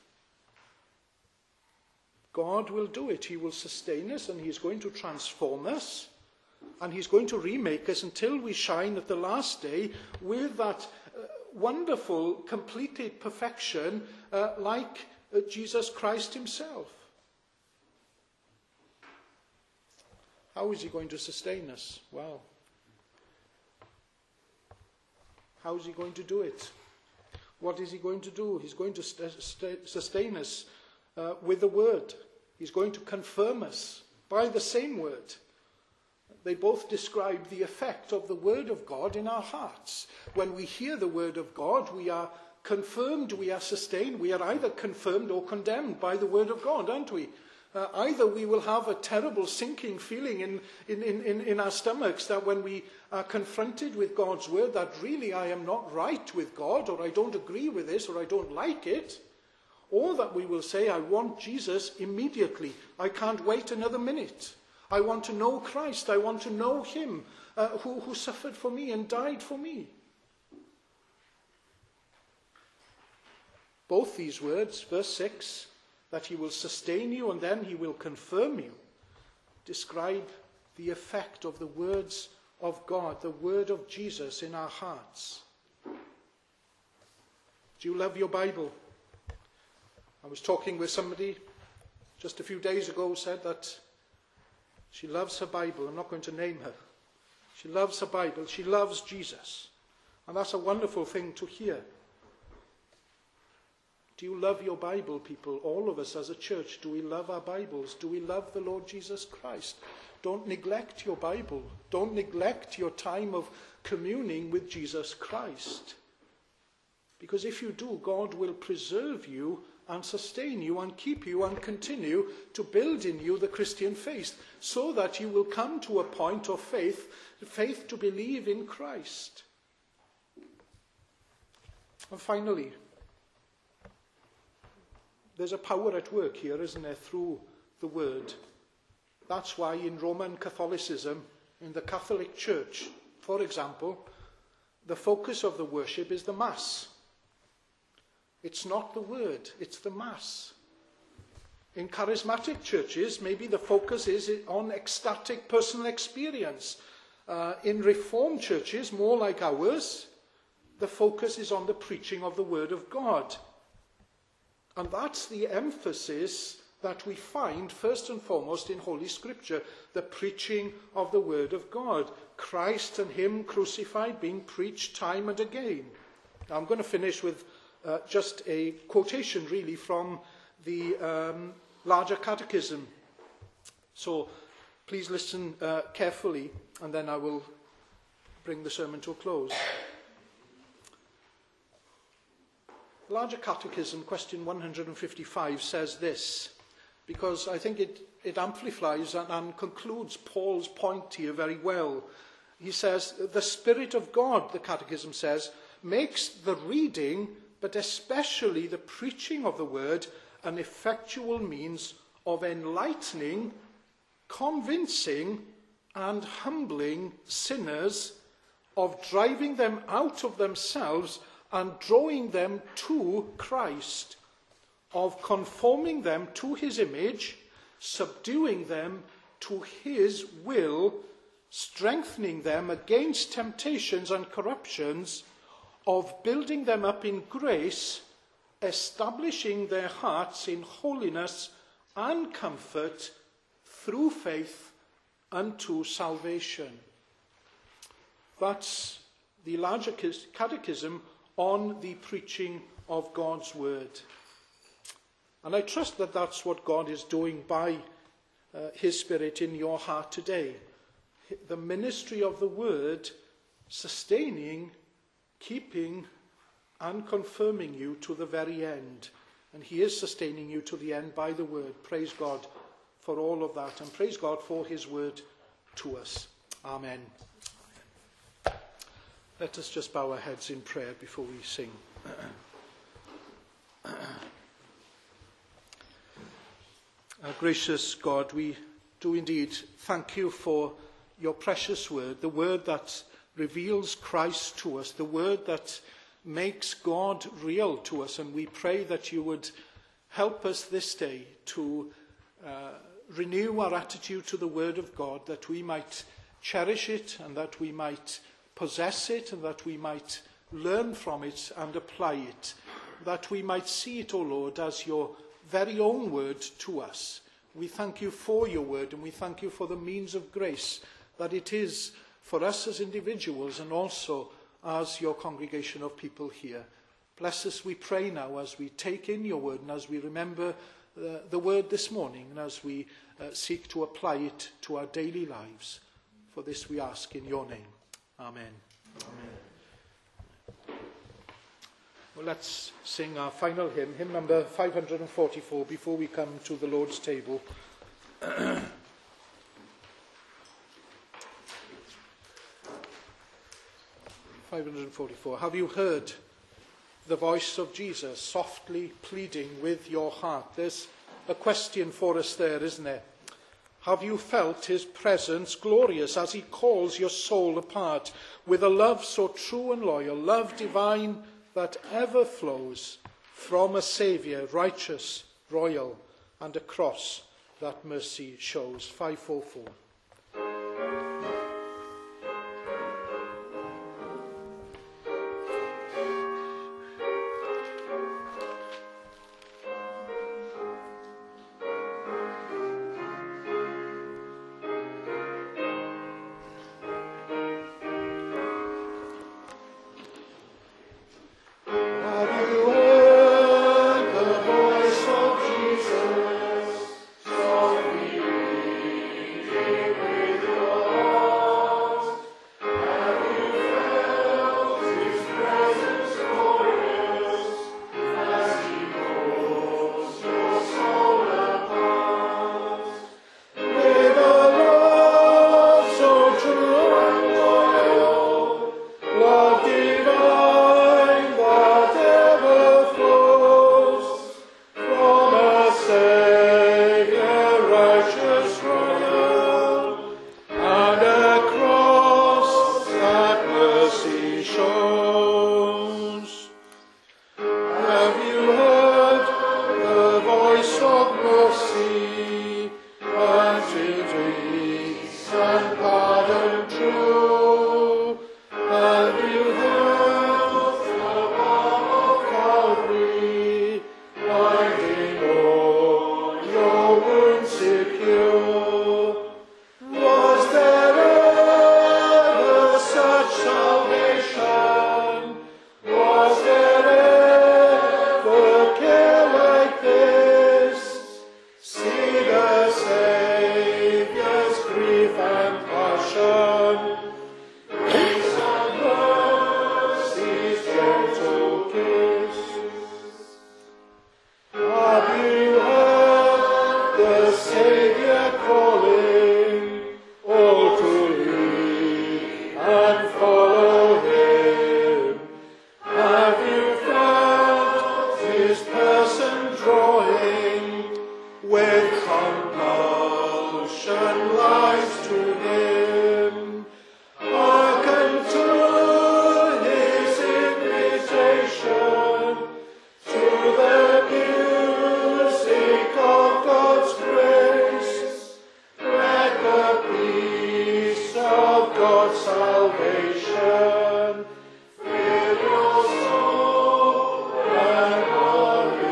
Speaker 1: God will do it. He will sustain us, and he's going to transform us, and he's going to remake us until we shine at the last day with that uh, wonderful, completed perfection uh, like uh, Jesus Christ himself. How is he going to sustain us? Well, how is he going to do it? What is he going to do? He's going to st- st- sustain us uh, with the word. He's going to confirm us by the same word. They both describe the effect of the word of God in our hearts. When we hear the word of God, we are confirmed, we are sustained. We are either confirmed or condemned by the word of God, aren't we? Uh, either we will have a terrible sinking feeling in, in, in, in our stomachs that when we are confronted with God's word, that really I am not right with God, or I don't agree with this, or I don't like it. Or that we will say, I want Jesus immediately. I can't wait another minute. I want to know Christ. I want to know him uh, who, who suffered for me and died for me. Both these words, verse six, that he will sustain you and then he will confirm you, describe the effect of the words of God, the word of Jesus in our hearts. Do you love your Bible? I was talking with somebody just a few days ago who said that she loves her Bible. I'm not going to name her. She loves her Bible. She loves Jesus. And that's a wonderful thing to hear. Do you love your Bible, people? All of us as a church, do we love our Bibles? Do we love the Lord Jesus Christ? Don't neglect your Bible. Don't neglect your time of communing with Jesus Christ. Because if you do, God will preserve you and sustain you and keep you and continue to build in you the Christian faith, so that you will come to a point of faith, faith to believe in Christ. And finally, there's a power at work here, isn't there, through the word. That's why in Roman Catholicism, in the Catholic Church, for example, the focus of the worship is the Mass. It's not the word, it's the Mass. In charismatic churches, maybe the focus is on ecstatic personal experience. Uh, in Reformed churches, more like ours, the focus is on the preaching of the Word of God. And that's the emphasis that we find first and foremost in Holy Scripture, the preaching of the Word of God. Christ and Him crucified being preached time and again. Now, I'm going to finish with uh, just a quotation really from the um, larger catechism. So please listen uh, carefully, and then I will bring the sermon to a close. The larger catechism, question one hundred fifty-five, says this, because I think it, it amplifies and, and concludes Paul's point here very well. He says, the Spirit of God, the catechism says, makes the reading, but especially the preaching of the word, an effectual means of enlightening, convincing, and humbling sinners, of driving them out of themselves and drawing them to Christ, of conforming them to his image, subduing them to his will, strengthening them against temptations and corruptions, of building them up in grace, establishing their hearts in holiness and comfort through faith unto salvation. That's the larger catechism on the preaching of God's word. And I trust that that's what God is doing by uh, his Spirit in your heart today. The ministry of the word sustaining, keeping, and confirming you to the very end. And he is sustaining you to the end by the word. Praise God for all of that. And praise God for his word to us. Amen. Let us just bow our heads in prayer before we sing. Our gracious God, we do indeed thank you for your precious word, the word that reveals Christ to us, the word that makes God real to us. And we pray that you would help us this day to uh, renew our attitude to the word of God, that we might cherish it and that we might possess it and that we might learn from it and apply it, that we might see it, O Lord, as your very own word to us. We thank you for your word, and we thank you for the means of grace that it is for us as individuals and also as your congregation of people here. Bless us, we pray now, as we take in your word and as we remember uh, the word this morning and as we uh, seek to apply it to our daily lives. For this we ask in your name. Amen. Amen. Well, let's sing our final hymn, hymn number five hundred forty-four, before we come to the Lord's table. five hundred forty-four. Have you heard the voice of Jesus softly pleading with your heart? There's a question for us there, isn't there? Have you felt his presence glorious as he calls your soul apart with a love so true and loyal, love divine that ever flows from a Saviour righteous, royal, and a cross that mercy shows? five forty-four.
Speaker 2: Have you heard
Speaker 1: rise to him. Hearken to his invitation, to the music of God's grace. Let the peace of God's salvation fill your soul and all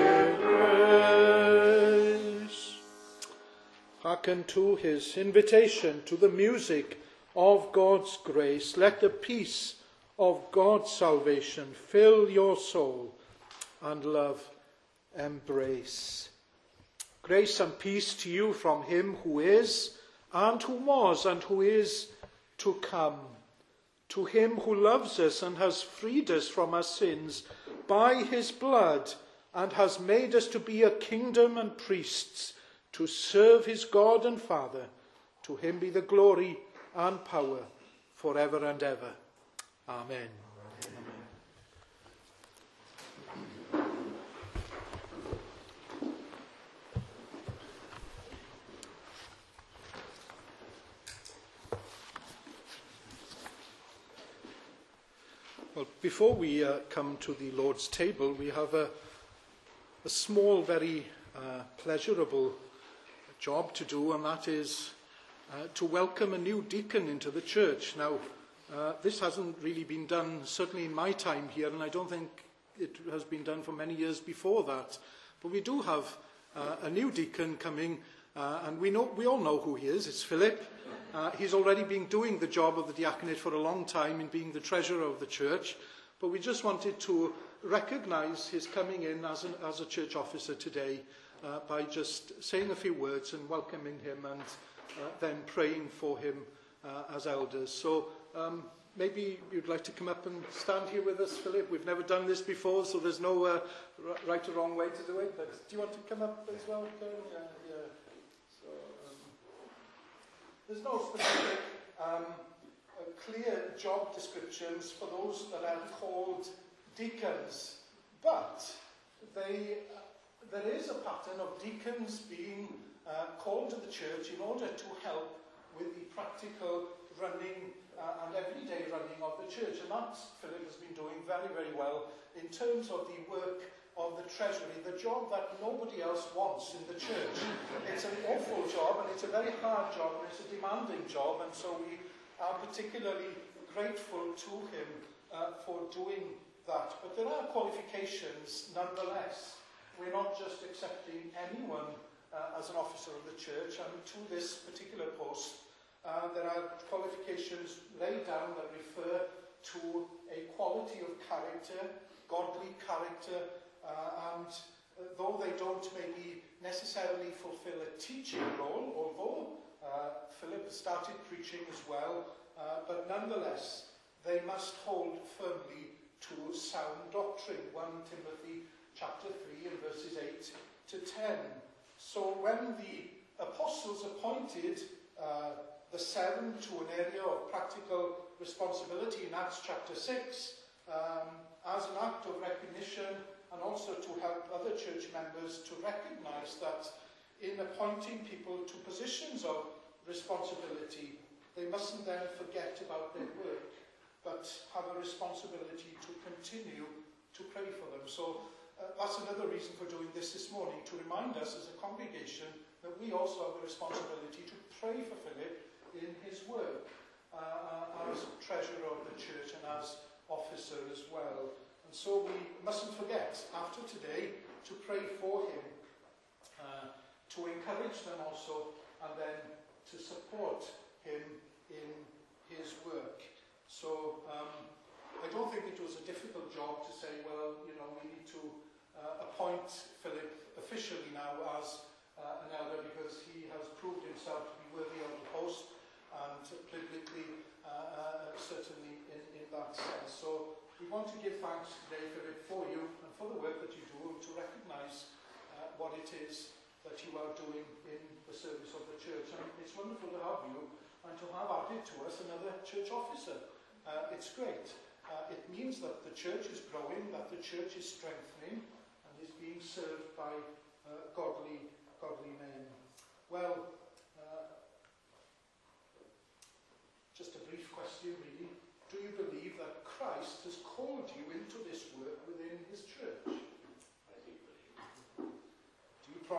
Speaker 1: in grace. Hearken to his invitation, to the music of God's grace. Let the peace of God's salvation fill your soul and love embrace. Grace and peace to you from him who is, and who was, and who is to come. To him who loves us and has freed us from our sins by his blood, and has made us to be a kingdom and priests, to serve his God and Father. To him be the glory and power forever and ever. Amen. Well, before we uh, come to the Lord's table, we have a, a small, very uh, pleasurable job to do, and that is uh, to welcome a new deacon into the church. Now, uh, this hasn't really been done, certainly in my time here, and I don't think it has been done for many years before that. But we do have uh, a new deacon coming, uh, and we know we all know who he is. It's Philip. Uh, he's already been doing the job of the diaconate for a long time in being the treasurer of the church, but we just wanted to recognise his coming in as, an, as a church officer today uh, by just saying a few words and welcoming him, and uh, then praying for him uh, as elders. So um, maybe you'd like to come up and stand here with us, Philip. We've never done this before, so there's no uh, right or wrong way to do it. But do you want to come up as well, Karen? Yeah, yeah. So, um, there's no specific um, uh, clear job descriptions for those that are called deacons, but they, uh, there is a pattern of deacons being uh, called to the church in order to help with the practical running uh, and everyday running of the church. And that Philip has been doing very, very well in terms of the work of the treasury, the job that nobody else wants in the church. It's an awful job, and it's a very hard job, and it's a demanding job, and so we are particularly grateful to him uh, for doing that. But there are qualifications nonetheless. We're not just accepting anyone uh, as an officer of the church, and to this particular post uh, there are qualifications laid down that refer to a quality of character, godly character, Uh, and uh, though they don't maybe necessarily fulfill a teaching role, although uh, Philip started preaching as well, uh, but nonetheless they must hold firmly to sound doctrine. First Timothy chapter three and verses eight to ten. So when the apostles appointed uh, the seven to an area of practical responsibility in Acts chapter six, um, as an act of recognition, and also to help other church members to recognise that in appointing people to positions of responsibility, they mustn't then forget about their work, but have a responsibility to continue to pray for them. So uh, that's another reason for doing this this morning, to remind us as a congregation that we also have a responsibility to pray for Philip in his work uh, as treasurer of the church and as officer as well. And so we mustn't forget, after today, to pray for him, uh, to encourage them also, and then to support him in his work. So um, I don't think it was a difficult job to say, well, you know, we need to uh, appoint Philip officially now as uh, an elder, because he has proved himself to be worthy of the post, and biblically, uh, uh, certainly in, in that sense. So we want to give thanks today, Philip, for you and for the work that you do, and to recognise uh, what it is that you are doing in the service of the church. And it's wonderful to have you and to have added to us another church officer. Uh, it's great. Uh, it means that the church is growing, that the church is strengthening, and is being served by uh, godly, godly men. Well, uh,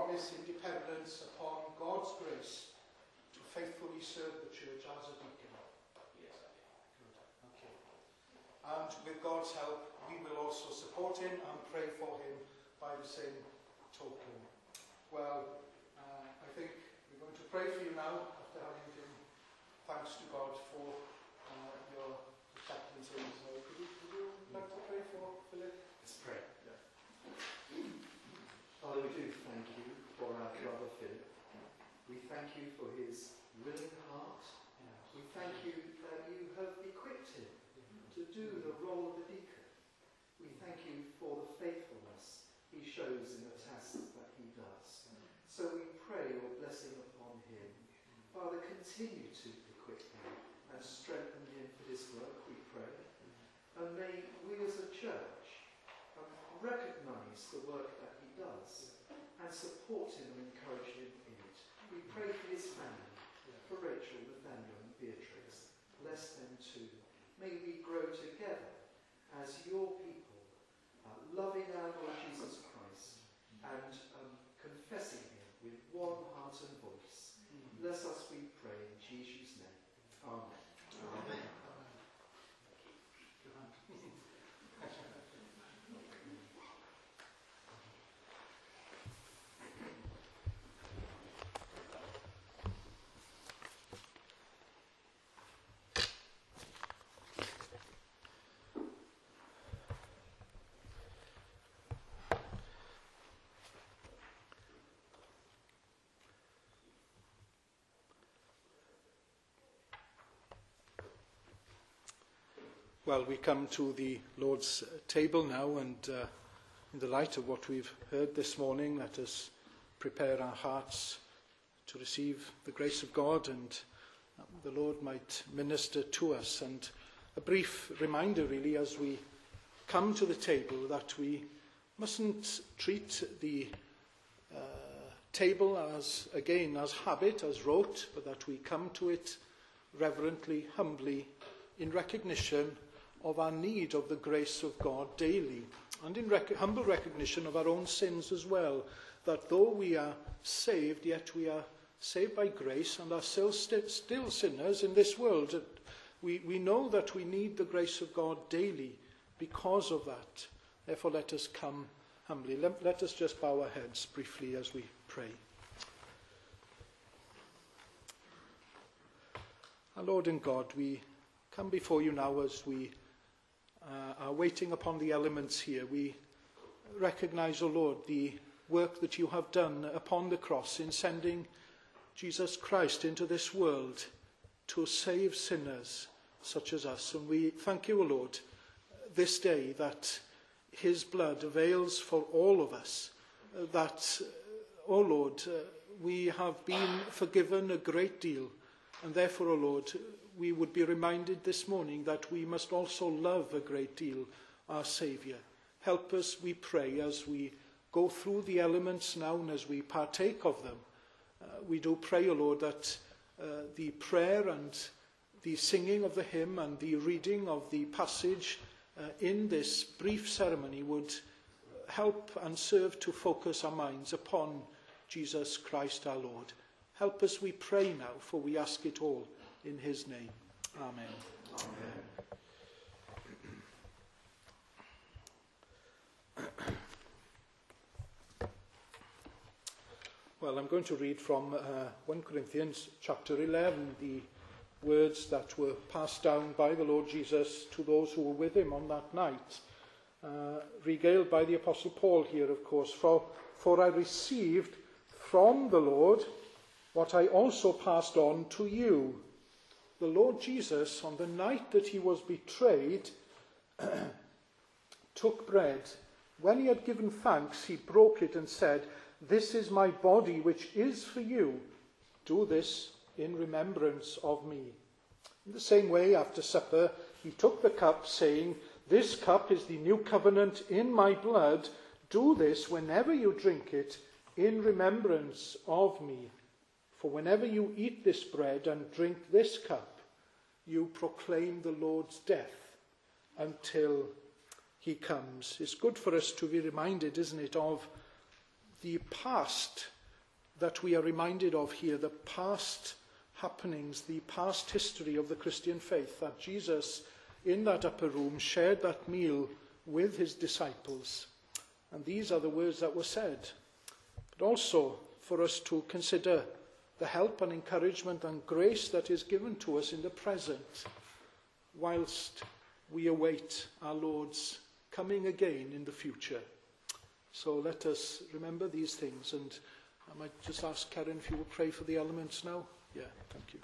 Speaker 1: promise independence upon God's grace to faithfully serve the church as a deacon? Yes, I do. Good. Okay. And with God's help, we will also support him and pray for him by the same token. Well, uh, I think we're going to pray for you now after having given thanks to God for uh, your chaplaincy. So could you, could you like to pray for Philip?
Speaker 2: Let's pray. Yeah. Father, we do thank you for our brother Philip. We thank you for his willing heart. Yes. We thank you that you have equipped him to do the role of a deacon. We thank you for the faithfulness he shows in the tasks that he does. So we pray your blessing upon him. Father, continue to equip him and strengthen him for this work, we pray. And may we as a church um, recognise the work that he does and support him and encourage him in it. We pray for his family, for Rachel, Nathaniel and Beatrix. Bless them too. May we grow together as your people, uh, loving our Lord Jesus Christ and um, confessing him with one heart and voice. Mm. Bless us, we pray, in Jesus' name. Amen. Amen.
Speaker 1: Well, we come to the Lord's table now, and uh, in the light of what we've heard this morning, let us prepare our hearts to receive the grace of God, and um, the Lord might minister to us. And a brief reminder, really, as we come to the table, that we mustn't treat the uh, table as, again, as habit, as rote, but that we come to it reverently, humbly, in recognition of our need of the grace of God daily, and in rec- humble recognition of our own sins as well, that though we are saved, yet we are saved by grace and are still, st- still sinners in this world. We, we know that we need the grace of God daily because of that. Therefore, let us come humbly. Let, let us just bow our heads briefly as we pray. Our Lord and God, we come before you now as we uh, are waiting upon the elements here. We recognize, O Lord, the work that you have done upon the cross in sending Jesus Christ into this world to save sinners such as us. And we thank you, O Lord, this day that his blood avails for all of us, that, O Lord, uh, we have been forgiven a great deal. And therefore, O Lord, we would be reminded this morning that we must also love a great deal our Saviour. Help us, we pray, as we go through the elements now and as we partake of them. Uh, we do pray, O Lord, that uh, the prayer and the singing of the hymn and the reading of the passage uh, in this brief ceremony would help and serve to focus our minds upon Jesus Christ our Lord. Help us, we pray now, for we ask it all in his name. Amen. Amen. Well, I'm going to read from uh, First Corinthians chapter eleven, the words that were passed down by the Lord Jesus to those who were with him on that night. Uh, regaled by the Apostle Paul here, of course. For, for I received from the Lord what I also passed on to you. The Lord Jesus, on the night that he was betrayed, took bread. When he had given thanks, he broke it and said, "This is my body, which is for you. Do this in remembrance of me." In the same way, after supper, he took the cup, saying, "This cup is the new covenant in my blood. Do this whenever you drink it in remembrance of me. For whenever you eat this bread and drink this cup, you proclaim the Lord's death until he comes." It's good for us to be reminded, isn't it, of the past that we are reminded of here, the past happenings, the past history of the Christian faith, that Jesus, in that upper room, shared that meal with his disciples. And these are the words that were said. But also for us to consider the help and encouragement and grace that is given to us in the present, whilst we await our Lord's coming again in the future. So let us remember these things. And I might just ask Karen if you will pray for the elements now. Yeah, thank you.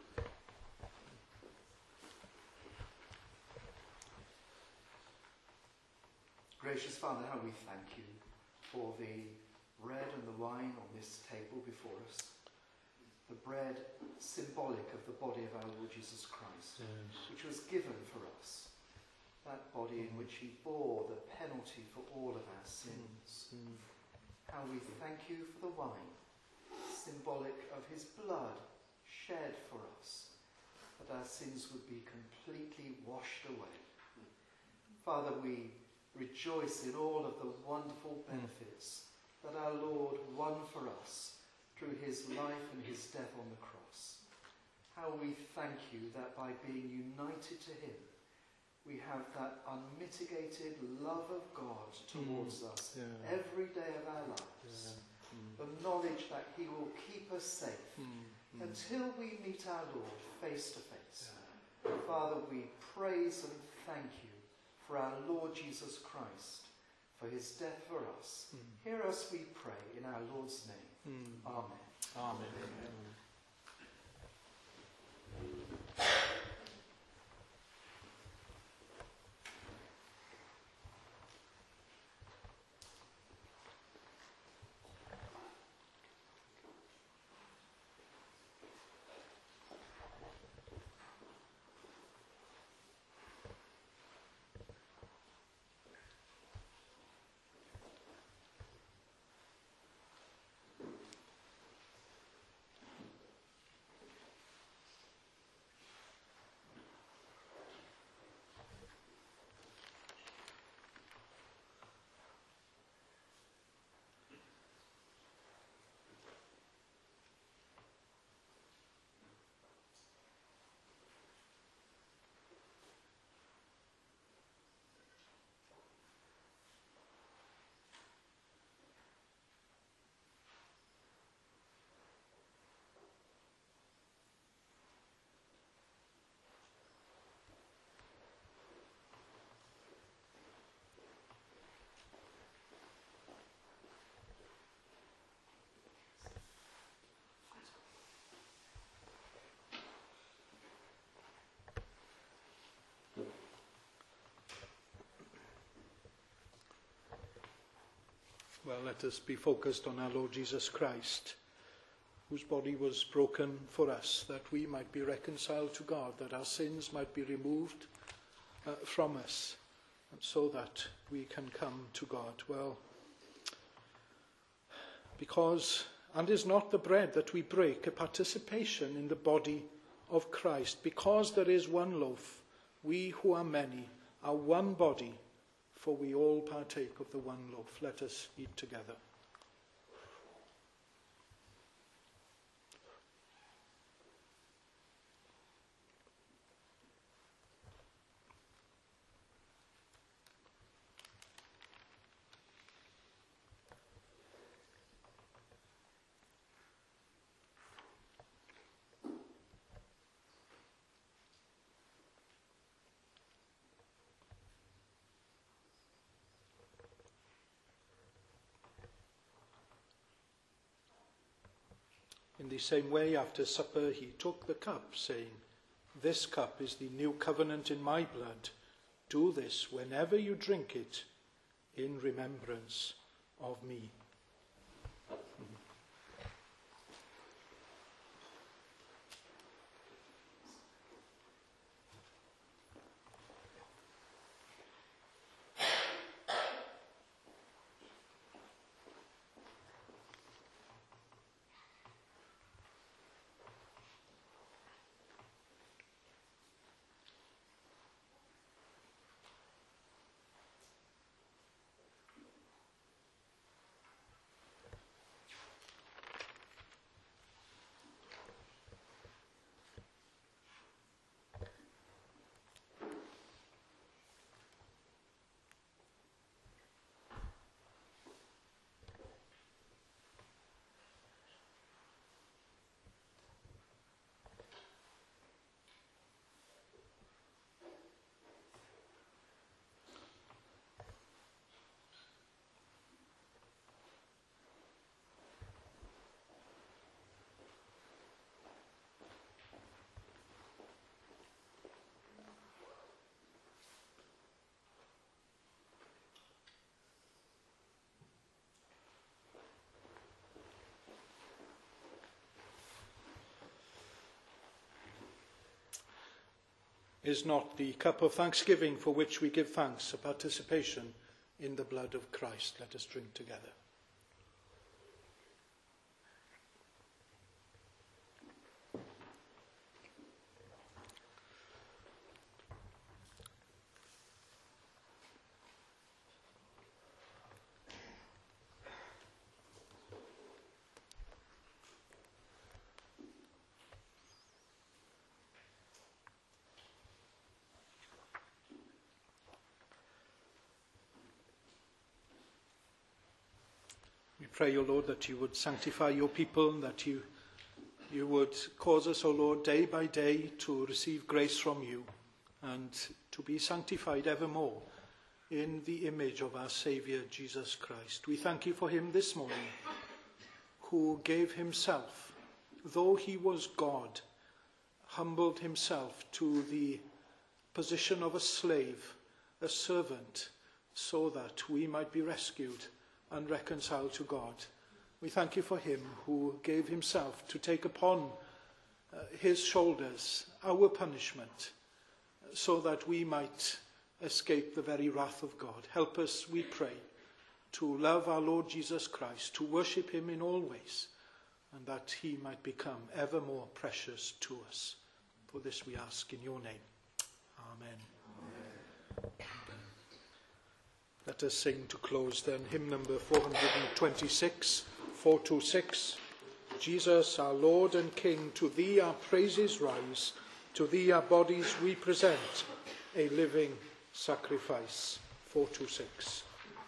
Speaker 2: Gracious Father, how we thank you for the bread and the wine on this table before us. The bread symbolic of the body of our Lord Jesus Christ, yes, which was given for us. That body in which he bore the penalty for all of our sins. Mm. How we thank you for the wine, symbolic of his blood shed for us, that our sins would be completely washed away. Father, we rejoice in all of the wonderful benefits that our Lord won for us through his life and his death on the cross. How we thank you that by being united to him, we have that unmitigated love of God towards mm, us yeah. every day of our lives. Yeah. Mm. The knowledge that he will keep us safe mm, mm. until we meet our Lord face to face. Yeah. Father, we praise and thank you for our Lord Jesus Christ, for his death for us. Mm. Hear us, we pray, in our Lord's name. Mm. Amen.
Speaker 1: Amen. Amen. Well, let us be focused on our Lord Jesus Christ, whose body was broken for us, that we might be reconciled to God, that our sins might be removed uh, from us, and so that we can come to God. Well, because, and is not the bread that we break a participation in the body of Christ? Because there is one loaf, we who are many are one body, for we all partake of the one loaf. Let us eat together. In the same way, after supper, he took the cup, saying, "This cup is the new covenant in my blood. Do this whenever you drink it in remembrance of me." Is not the cup of thanksgiving for which we give thanks a participation in the blood of Christ? Let us drink together. We pray, O Lord, that you would sanctify your people, that you, you would cause us, O Lord, day by day to receive grace from you and to be sanctified evermore in the image of our Saviour, Jesus Christ. We thank you for him this morning, who gave himself, though he was God, humbled himself to the position of a slave, a servant, so that we might be rescued and reconciled to God. We thank you for him who gave himself to take upon uh, his shoulders our punishment, so that we might escape the very wrath of God. Help us, we pray, to love our Lord Jesus Christ, to worship him in all ways, and that he might become ever more precious to us. For this we ask in your name. Amen. Amen. Let us sing to close then hymn number four twenty-six, four twenty-six. Jesus, our Lord and King, to thee our praises rise, to thee our bodies we present, a living sacrifice. four twenty-six.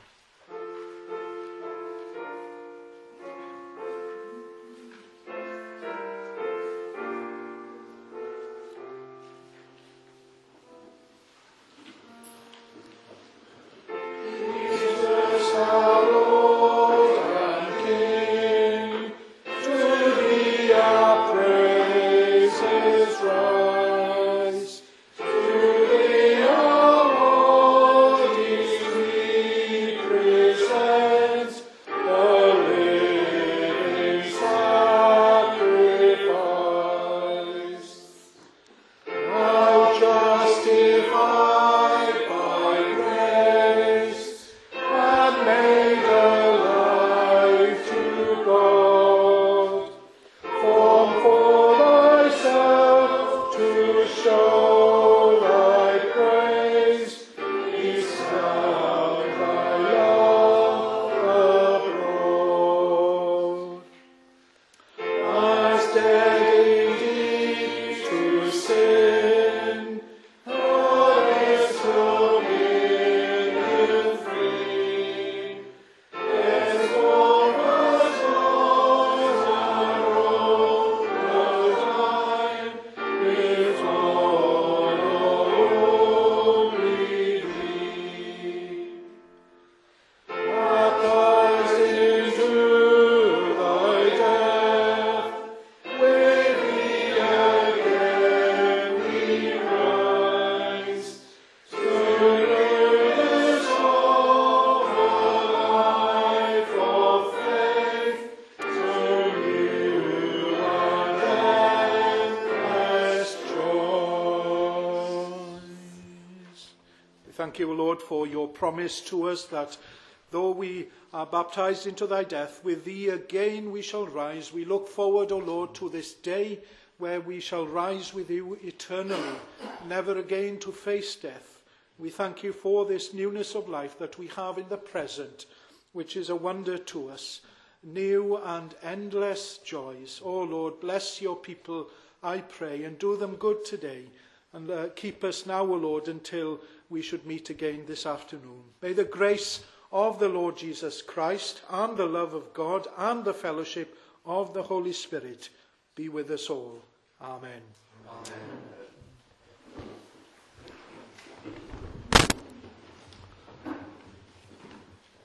Speaker 1: Thank you, Lord, for your promise to us that though we are baptized into thy death, with thee again we shall rise. We look forward, O Lord, to this day where we shall rise with you eternally, never again to face death. We thank you for this newness of life that we have in the present, which is a wonder to us. New and endless joys. O Lord, bless your people, I pray, and do them good today. And uh, keep us now, O Lord, until we should meet again this afternoon. May the grace of the Lord Jesus Christ and the love of God and the fellowship of the Holy Spirit be with us all. Amen.
Speaker 2: Amen.